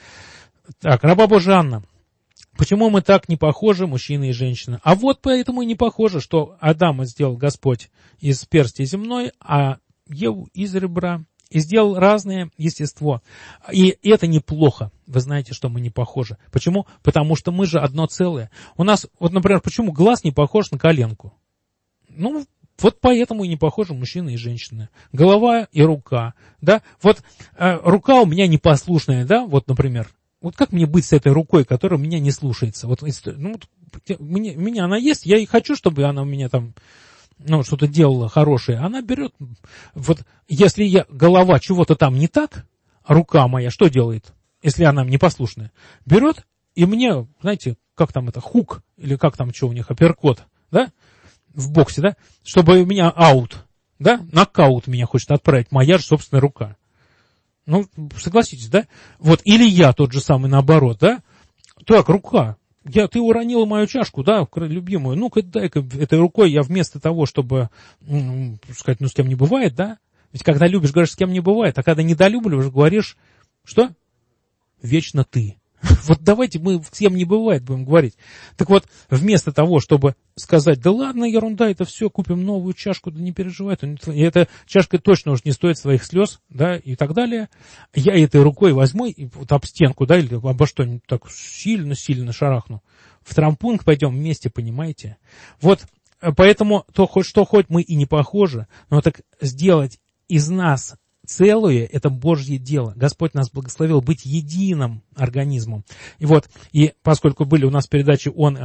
Так, раба Божия Анна. Почему мы так не похожи, мужчина и женщина? А вот поэтому и не похоже, что Адама сделал Господь из перстя земной, а Еву из ребра. И сделал разное естество. И это неплохо. Вы знаете, что мы не похожи. Почему? Потому что мы же одно целое. У нас, вот, например, почему глаз не похож на коленку? Ну, вот поэтому и не похожи мужчина и женщина. Голова и рука. Да? Вот рука у меня непослушная, да, вот, например. Вот как мне быть с этой рукой, которая меня не слушается? Вот, ну, у меня она есть, я и хочу, чтобы она у меня там, ну, что-то делала хорошее. Она берет, вот, если голова чего-то там не так, рука моя что делает, если она непослушная? Берет и мне, знаете, как там это, хук, или как там, что у них, апперкот, да, в боксе, да, чтобы у меня аут, да, нокаут меня хочет отправить, моя же собственная рука. Ну, согласитесь, да? Вот, или я тот же самый наоборот, да? Так, рука. Ты уронила мою чашку, да, любимую. Ну-ка, дай-ка этой рукой я вместо того, чтобы сказать, ну, с кем не бывает, да? Ведь когда любишь, говоришь, с кем не бывает. А когда недолюбливаешь, говоришь, что? Вечно ты. Вот давайте мы с кем не бывает будем говорить. Так вот, вместо того, чтобы сказать, да ладно, ерунда, это все, купим новую чашку, да не переживай. И эта чашка точно уж не стоит своих слез, да, и так далее. Я этой рукой возьму и вот об стенку, да, или обо что-нибудь так сильно-сильно шарахну. В травмпункт пойдем вместе, понимаете? Вот, поэтому хоть мы и не похожи, но так сделать из нас целое — это Божье дело. Господь нас благословил быть единым организмом. И вот, и поскольку были у нас передачи «Он» и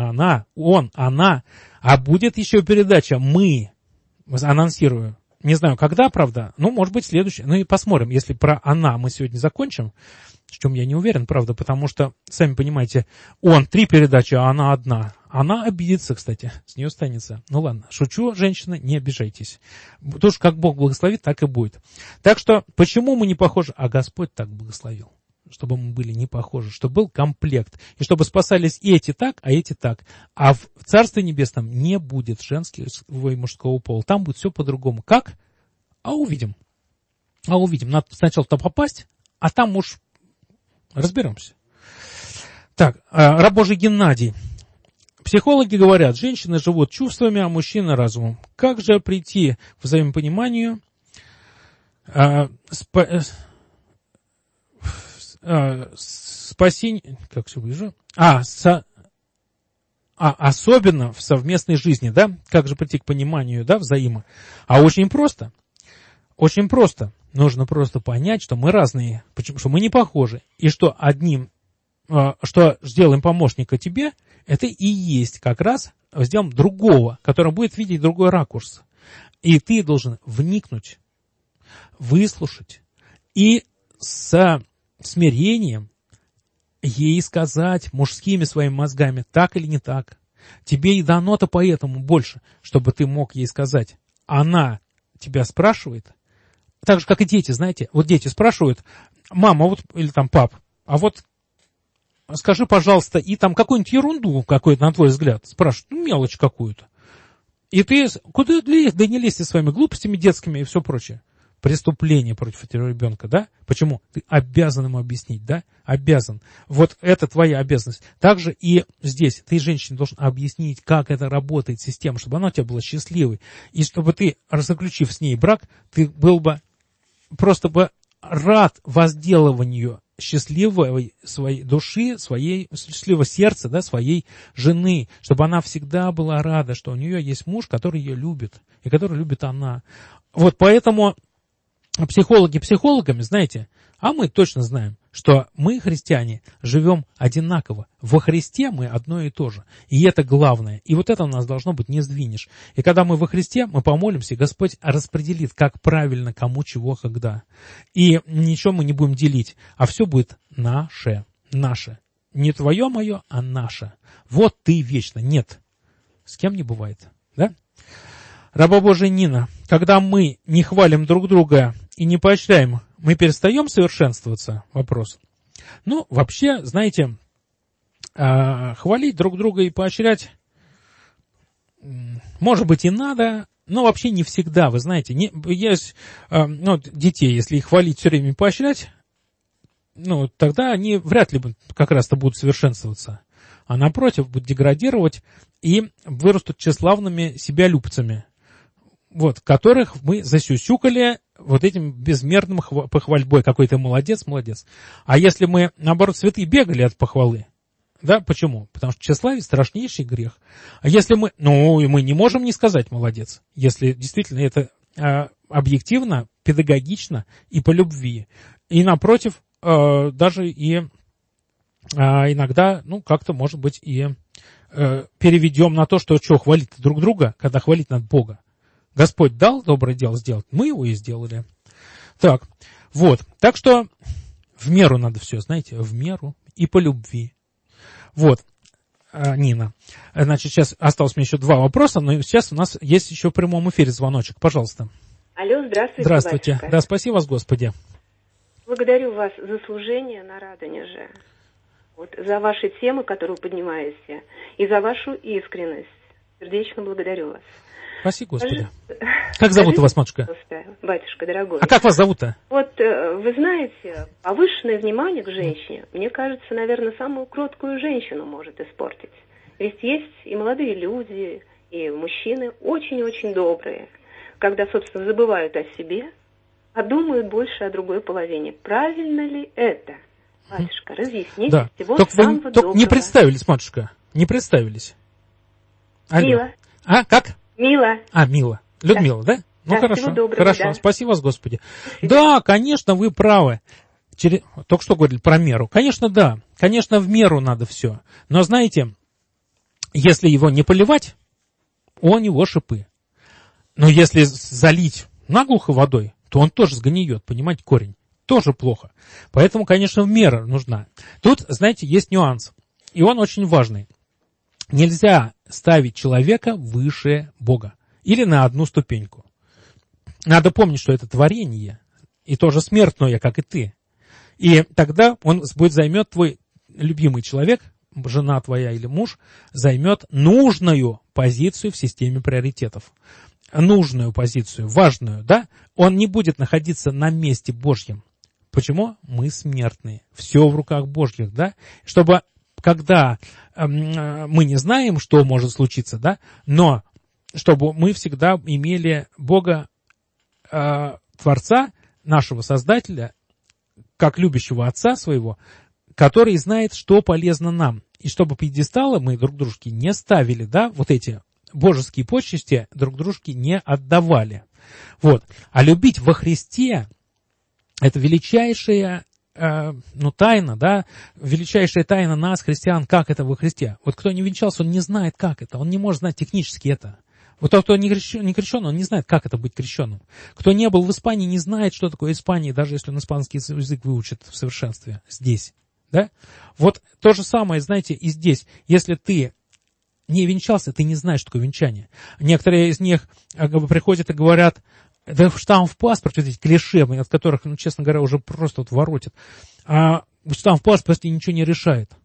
«Она», а будет еще передача «Мы», анонсирую, не знаю, когда, правда, ну, может быть, следующая, ну и посмотрим, если про «Она» мы сегодня закончим, в чем я не уверен, правда, потому что, сами понимаете, «Он» 3 передачи, а «Она» 1. Она обидится, кстати, с нее останется. Ну ладно, шучу, женщины, не обижайтесь. Потому что как Бог благословит, так и будет. Так что, почему мы не похожи? А Господь так благословил, чтобы мы были не похожи, чтобы был комплект, и чтобы спасались и эти так, а эти так. А в Царстве Небесном не будет женского и мужского пола. Там будет все по-другому. Как? А увидим. Надо сначала туда попасть, а там уж разберемся. Так, раб Божий Геннадий. Психологи говорят, женщины живут чувствами, а мужчины разумом. Как же прийти к взаимопониманию, спасению, как все вижу, особенно в совместной жизни, да? Как же прийти к пониманию, да, взаимо? А очень просто. Очень просто. Нужно просто понять, что мы разные, что мы не похожи, и что что сделаем помощника тебе, это и есть как раз сделаем другого, который будет видеть другой ракурс. И ты должен вникнуть, выслушать и с смирением ей сказать мужскими своими мозгами, так или не так. Тебе и дано-то поэтому больше, чтобы ты мог ей сказать. Она тебя спрашивает, так же, как и дети, знаете. Вот дети спрашивают, мама, вот, или там пап, а вот скажи, пожалуйста, и там какую-нибудь ерунду, какую-то, на твой взгляд, спрашивают, мелочь какую-то. И ты, куда лезть, да не лезьте своими глупостями детскими и все прочее. Преступление против этого ребенка, да? Почему? Ты обязан ему объяснить, да? Обязан. Вот это твоя обязанность. Также и здесь ты, женщине, должен объяснить, как это работает, система, чтобы она у тебя была счастливой. И чтобы ты, заключив с ней брак, ты был бы просто бы рад возделыванию счастливой своей души, счастливого сердца, да, своей жены, чтобы она всегда была рада, что у нее есть муж, который ее любит, и который любит она. Вот поэтому психологи психологами, знаете, а мы точно знаем, что мы, христиане, живем одинаково. Во Христе мы одно и то же. И это главное. И вот это у нас должно быть, не сдвинешь. И когда мы во Христе, мы помолимся, Господь распределит, как правильно, кому, чего, когда. И ничего мы не будем делить, а все будет наше. Наше. Не твое, мое, а наше. Вот ты вечно. Нет. С кем не бывает. Да? Раба Божия Нина, когда мы не хвалим друг друга и не поощряем, мы перестаем совершенствоваться? Вопрос. Ну, вообще, знаете, хвалить друг друга и поощрять, может быть, и надо, но вообще не всегда, вы знаете. Есть детей, если их хвалить все время и поощрять, ну, тогда они вряд ли как раз-то будут совершенствоваться. А напротив, будут деградировать и вырастут тщеславными себялюбцами, вот, которых мы засюсюкали вот этим безмерным похвальбой. Какой ты молодец, молодец. А если мы, наоборот, святые бегали от похвалы, да, почему? Потому что тщеславие — страшнейший грех. А если мы, мы не можем не сказать молодец, если действительно это объективно, педагогично и по любви. И напротив, даже и иногда, как-то, может быть, и переведем на то, что хвалить друг друга, когда хвалить надо Бога. Господь дал доброе дело сделать, мы его и сделали. Так, вот. Так что в меру надо все, знаете, в меру и по любви. Вот, Нина. Значит, сейчас осталось мне еще 2 вопроса, но сейчас у нас есть еще в прямом эфире звоночек. Пожалуйста. Алло, здравствуйте. Здравствуйте. Батюшка. Да, спаси вас, Господи. Благодарю вас за служение на Радонеже, за ваши темы, которые вы поднимаете, и за вашу искренность. Сердечно благодарю вас. Спаси, Господи. Как зовут вас, матушка? Батюшка, дорогой. А как вас зовут-то? Вы знаете, повышенное внимание к женщине, мне кажется, наверное, самую кроткую женщину может испортить. Ведь есть и молодые люди, и мужчины очень-очень добрые, когда, собственно, забывают о себе, а думают больше о другой половине. Правильно ли это? Батюшка, разъясните. Да. Всего только самого вы доброго. Не представились, матушка. Не представились. Алло. Мила. А, как? Мила. Мила. Людмила, да? Ну, да, хорошо. всего доброго, Хорошо. да. Спаси вас, Господи. Да, конечно, вы правы. Только что говорили про меру. Конечно, да. Конечно, в меру надо все. Но, знаете, если его не поливать, у него шипы. Но если залить наглухо водой, то он тоже сгниет, понимаете, корень. Тоже плохо. Поэтому, конечно, мера нужна. Тут, знаете, есть нюанс. И он очень важный. Нельзя ставить человека выше Бога. Или на одну ступеньку. Надо помнить, что это творение. И тоже смертное, как и ты. И тогда он займет твой любимый человек, жена твоя или муж, займет нужную позицию в системе приоритетов. Нужную позицию, важную, да? Он не будет находиться на месте Божьем. Почему? Мы смертные. Все в руках Божьих, да? Чтобы, когда мы не знаем, что может случиться, да? Но чтобы мы всегда имели Бога, Творца, нашего Создателя, как любящего Отца своего, который знает, что полезно нам. И чтобы пьедесталы мы друг дружке не ставили, да, вот эти божеские почести друг дружке не отдавали. Вот. А любить во Христе — это величайшая тайна, да, величайшая тайна нас, христиан, как это во Христе. Вот кто не венчался, он не знает, как это, он не может знать технически это. Вот тот, кто не крещен, он не знает, как это быть крещенным. Кто не был в Испании, не знает, что такое Испания, даже если он испанский язык выучит в совершенстве здесь. Да? Вот то же самое, знаете, и здесь. Если ты не венчался, ты не знаешь, что такое венчание. Некоторые из них приходят и говорят, да штамп в паспорте, вот эти клише, от которых, честно говоря, уже просто воротят. А штамп в паспорте ничего не решает.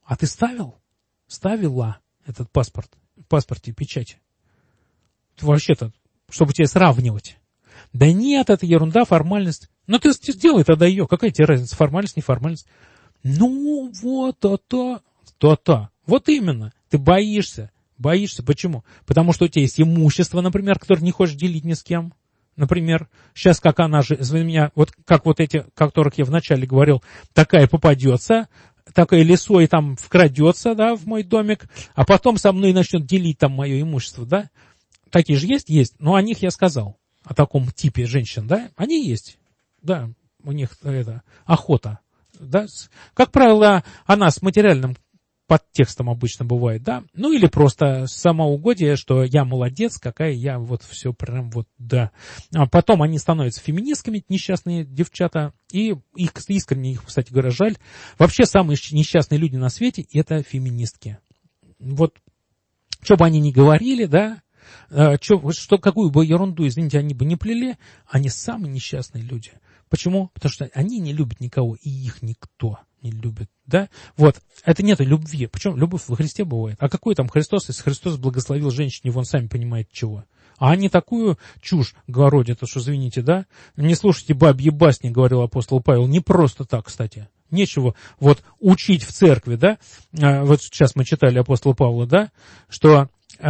А ты ставила этот паспорт, в паспорте печать? Вообще-то, чтобы тебя сравнивать. Да нет, это ерунда, формальность. Ну ты сделай тогда ее, какая тебе разница, формальность, неформальность? Ну, вот то-то. Вот именно, ты боишься. Почему? Потому что у тебя есть имущество, например, которое не хочешь делить ни с кем. Например, сейчас как она же, извини меня, вот как вот эти, о которых я вначале говорил, такая попадется, такая лисой там вкрадется, да, в мой домик, а потом со мной начнет делить там мое имущество, да. Такие же есть? Есть. Но о них я сказал, о таком типе женщин, да. Они есть, да, у них это охота, да. Как правило, она с материальным подтекстом обычно бывает, да, ну или просто самоугодие, что я молодец, какая я вот все прям вот, да. А потом они становятся феминистками, несчастные девчата, и их искренне, их, кстати говоря, жаль. Вообще самые несчастные люди на свете – это феминистки. Вот, что бы они ни говорили, да, какую бы ерунду, извините, они бы не плели, они самые несчастные люди. Почему? Потому что они не любят никого, и их никто не любит, да? Вот, это нет любви. Причем любовь во Христе бывает. А какой там Христос, если Христос благословил женщине, вон сами понимаете чего. А они такую чушь городят, что, извините, да? Не слушайте бабьи басни, говорил апостол Павел, не просто так, кстати. Нечего вот учить в церкви, да? Вот сейчас мы читали апостола Павла, да? Что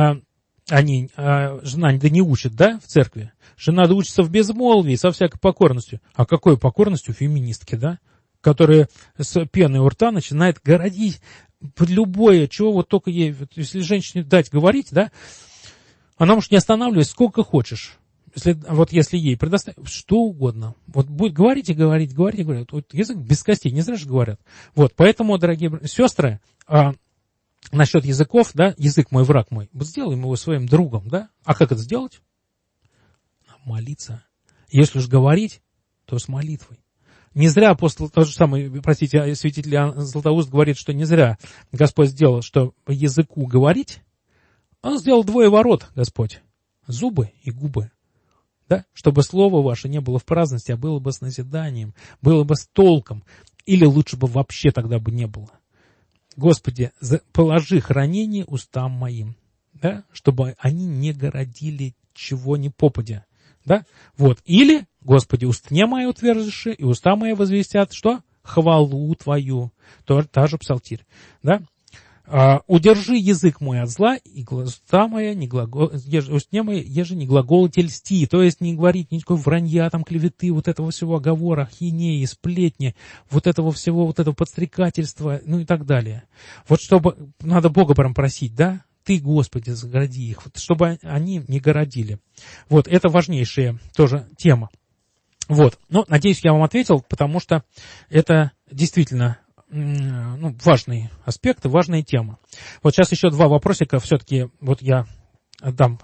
жена да не учит, да, в церкви? Что надо учиться в безмолвии, со всякой покорностью. А какой покорностью феминистки, да? Которые с пеной у рта начинает городить под любое, чего вот только ей, если женщине дать говорить, да, она может не останавливаться сколько хочешь. Если ей предоставить что угодно. Вот будет говорить и говорить. Вот язык без костей, не зря же говорят. Вот, поэтому, дорогие сестры, насчет языков, да, язык мой, враг мой, вот сделаем его своим другом, да. А как это сделать? Молиться. Если уж говорить, то с молитвой. Не зря апостол, тот же самый, простите, святитель Иоанн Златоуст говорит, что не зря Господь сделал, что по языку говорить, Он сделал 2 ворот, Господь, зубы и губы, да, чтобы слово ваше не было в праздности, а было бы с назиданием, было бы с толком, или лучше бы вообще тогда бы не было. Господи, положи хранение устам моим, да, чтобы они не городили чего ни попадя. Да? Вот. Или, Господи, устне мои утвердишь, и уста мои возвестят, что? Хвалу Твою. Та же псалтирь. Да? Удержи язык мой от зла, и уста моя не устне мои, еже не глаголите льсти. То есть не говорить никакого вранья, там, клеветы, вот этого всего оговора, хинеи, сплетни, вот этого всего, вот этого подстрекательства, ну и так далее. Вот чтобы, надо Бога прям просить, да? Ты, Господи, загороди их, чтобы они не городили. Вот, это важнейшая тоже тема. Вот, ну, надеюсь, я вам ответил, потому что это действительно важный аспект и важная тема. Вот сейчас еще 2 вопросика, все-таки вот я отдам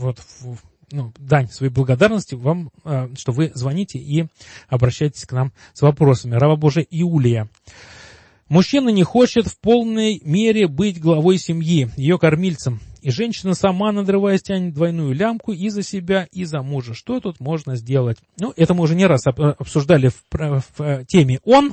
дань своей благодарности вам, что вы звоните и обращаетесь к нам с вопросами. Раба Божия Иулия. Мужчина не хочет в полной мере быть главой семьи, ее кормильцем. И женщина сама, надрываясь, тянет двойную лямку и за себя, и за мужа. Что тут можно сделать? Ну, это мы уже не раз обсуждали в теме «Он».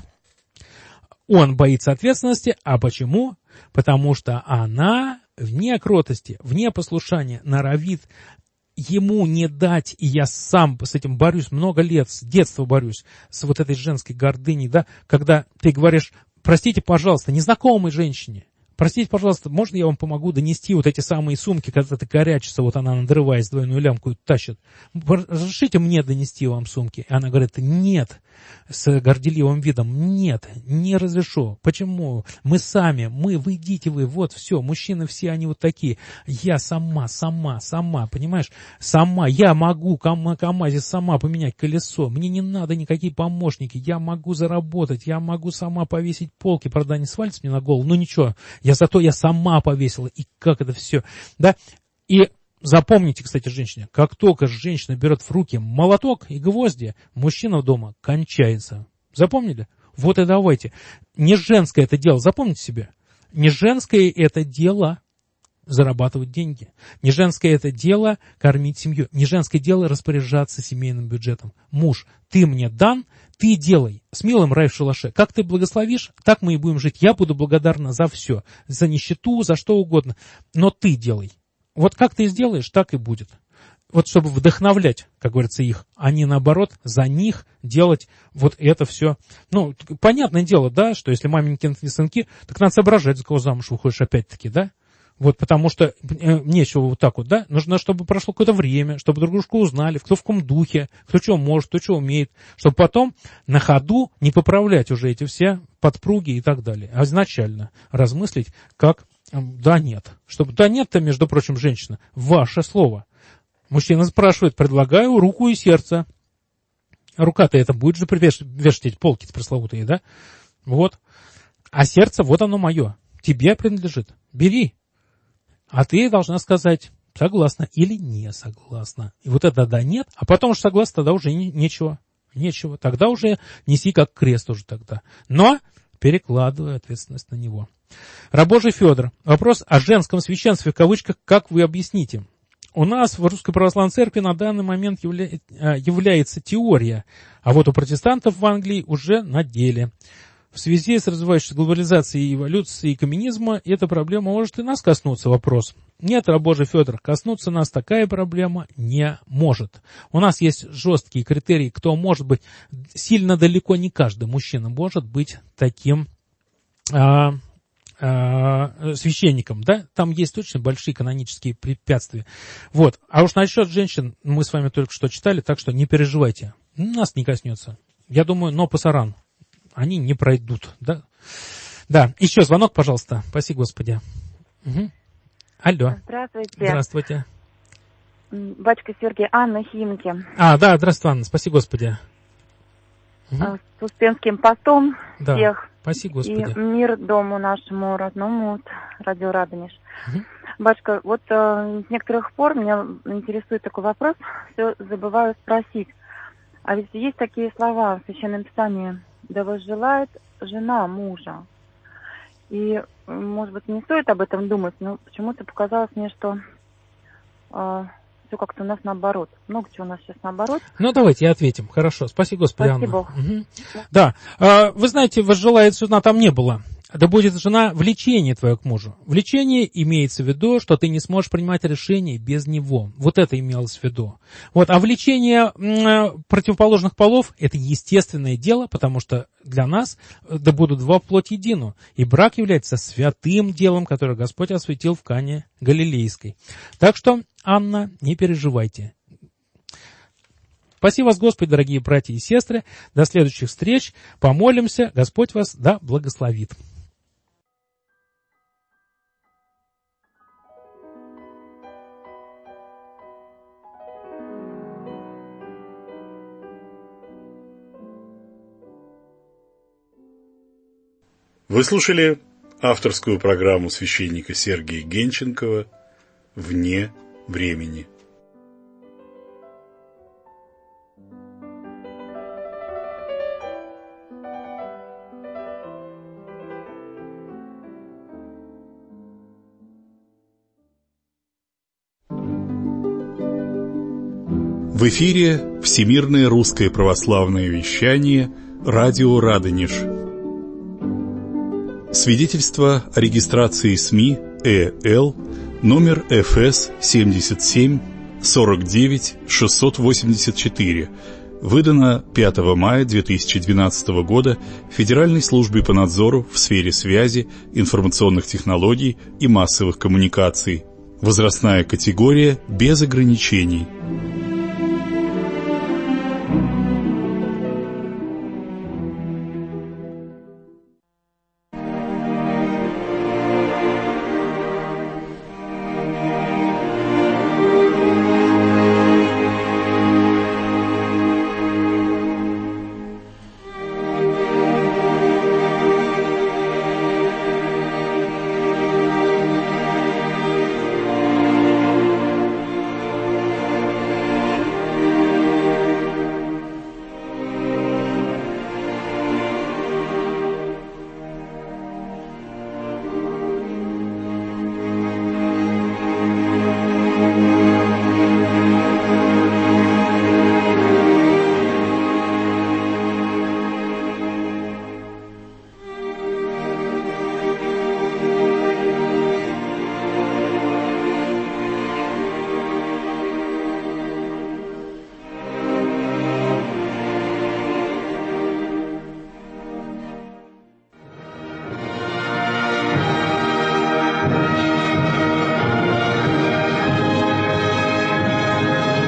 Он боится ответственности. А почему? Потому что она вне кротости, вне послушания норовит ему не дать, и я сам с этим борюсь много лет, с детства борюсь, с вот этой женской гордыней, да, когда ты говоришь: простите, пожалуйста, незнакомой женщине, простите, пожалуйста, можно я вам помогу донести вот эти самые сумки, когда ты горячится, вот она, надрываясь, двойную лямку тащит. Разрешите мне донести вам сумки? И она говорит: нет, с горделивым видом: нет, не разрешу. Почему? Мы сами, вы идите вы, вот все, мужчины все они вот такие. Я сама, понимаешь? Сама, я могу на КамАЗе сама поменять колесо, мне не надо никакие помощники, я могу заработать, я могу сама повесить полки, правда, не свалится мне на голову, но ничего. Зато я сама повесила, и как это все, да, и запомните, кстати, женщине, как только женщина берет в руки молоток и гвозди, мужчина дома кончается. Запомнили? Вот и давайте. Не женское это дело, запомните себе, не женское это дело зарабатывать деньги. Не женское это дело кормить семью. Не женское дело распоряжаться семейным бюджетом. Муж, ты мне дан, ты делай. С милым рай в шалаше. Как ты благословишь, так мы и будем жить. Я буду благодарна за все. За нищету, за что угодно. Но ты делай. Вот как ты сделаешь, так и будет. Вот чтобы вдохновлять, как говорится, их, а не наоборот за них делать вот это все. Ну, понятное дело, да, что если маменькины сынки, так надо соображать, за кого замуж выходишь опять-таки, да? Вот потому что нечего вот так вот, да? Нужно, чтобы прошло какое-то время, чтобы друг дружку узнали, кто в каком духе, кто что может, кто что умеет, чтобы потом на ходу не поправлять уже эти все подпруги и так далее, а изначально размыслить, как да нет. Чтобы да нет-то, между прочим, женщина, ваше слово. Мужчина спрашивает, предлагаю руку и сердце. Рука-то это будет же вешать полки пресловутые, да? Вот. А сердце, вот оно мое. Тебе принадлежит. Бери. А ты должна сказать, согласна или не согласна. И вот это да, нет. А потом уж согласна, тогда уже нечего. Нечего. Тогда уже неси как крест уже тогда. Но перекладывай ответственность на него. Рабожий Федор. Вопрос о женском священстве в кавычках, как вы объясните? У нас в Русской Православной Церкви на данный момент является теория, а вот у протестантов в Англии уже на деле. В связи с развивающейся глобализацией, эволюцией и коммунизма эта проблема может и нас коснуться, вопрос. Нет, рабожий Федор, коснуться нас такая проблема не может. У нас есть жесткие критерии, кто может быть, сильно далеко не каждый мужчина может быть таким священником, да, там есть очень большие канонические препятствия. Вот. А уж насчет женщин мы с вами только что читали, так что не переживайте. Нас не коснется. Я думаю, но пасаран. Они не пройдут, да? Да, еще звонок, пожалуйста. Спаси Господи. Угу. Алло. Здравствуйте. Здравствуйте. Батюшка Сергий, Анна Химки. Да, здравствуй, Анна, спаси Господи. Угу. С Успенским постом да. Всех. Спаси Господи. И мир дому нашему родному, вот, радио Радонеж. Угу. Батюшка, вот с некоторых пор меня интересует такой вопрос, все забываю спросить. А ведь есть такие слова в Священном Писании: да возжелает жена мужа. И, может быть, не стоит об этом думать, но почему-то показалось мне, что все как-то у нас наоборот. Много чего у нас сейчас наоборот. Ну, давайте ответим. Хорошо. Спаси Господи, Спаси Анна. Бог. Угу. Да. Вы знаете, возжелает жена там не было. Да будет жена влечение твое к мужу. Влечение имеется в виду, что ты не сможешь принимать решения без него. Вот это имелось в виду. Вот. А влечение противоположных полов – это естественное дело, потому что для нас да будут два плоть едину. И брак является святым делом, которое Господь осветил в Кане Галилейской. Так что, Анна, не переживайте. Спаси вас, Господь, дорогие братья и сестры. До следующих встреч. Помолимся. Господь вас да благословит. Вы слушали авторскую программу священника Сергия Генченкова «Вне времени». В эфире Всемирное русское православное вещание «Радио Радонеж». Свидетельство о регистрации СМИ ЭЛ номер ФС 77 49 684, выдано 5 мая 2012 года Федеральной службе по надзору в сфере связи, информационных технологий и массовых коммуникаций. Возрастная категория без ограничений.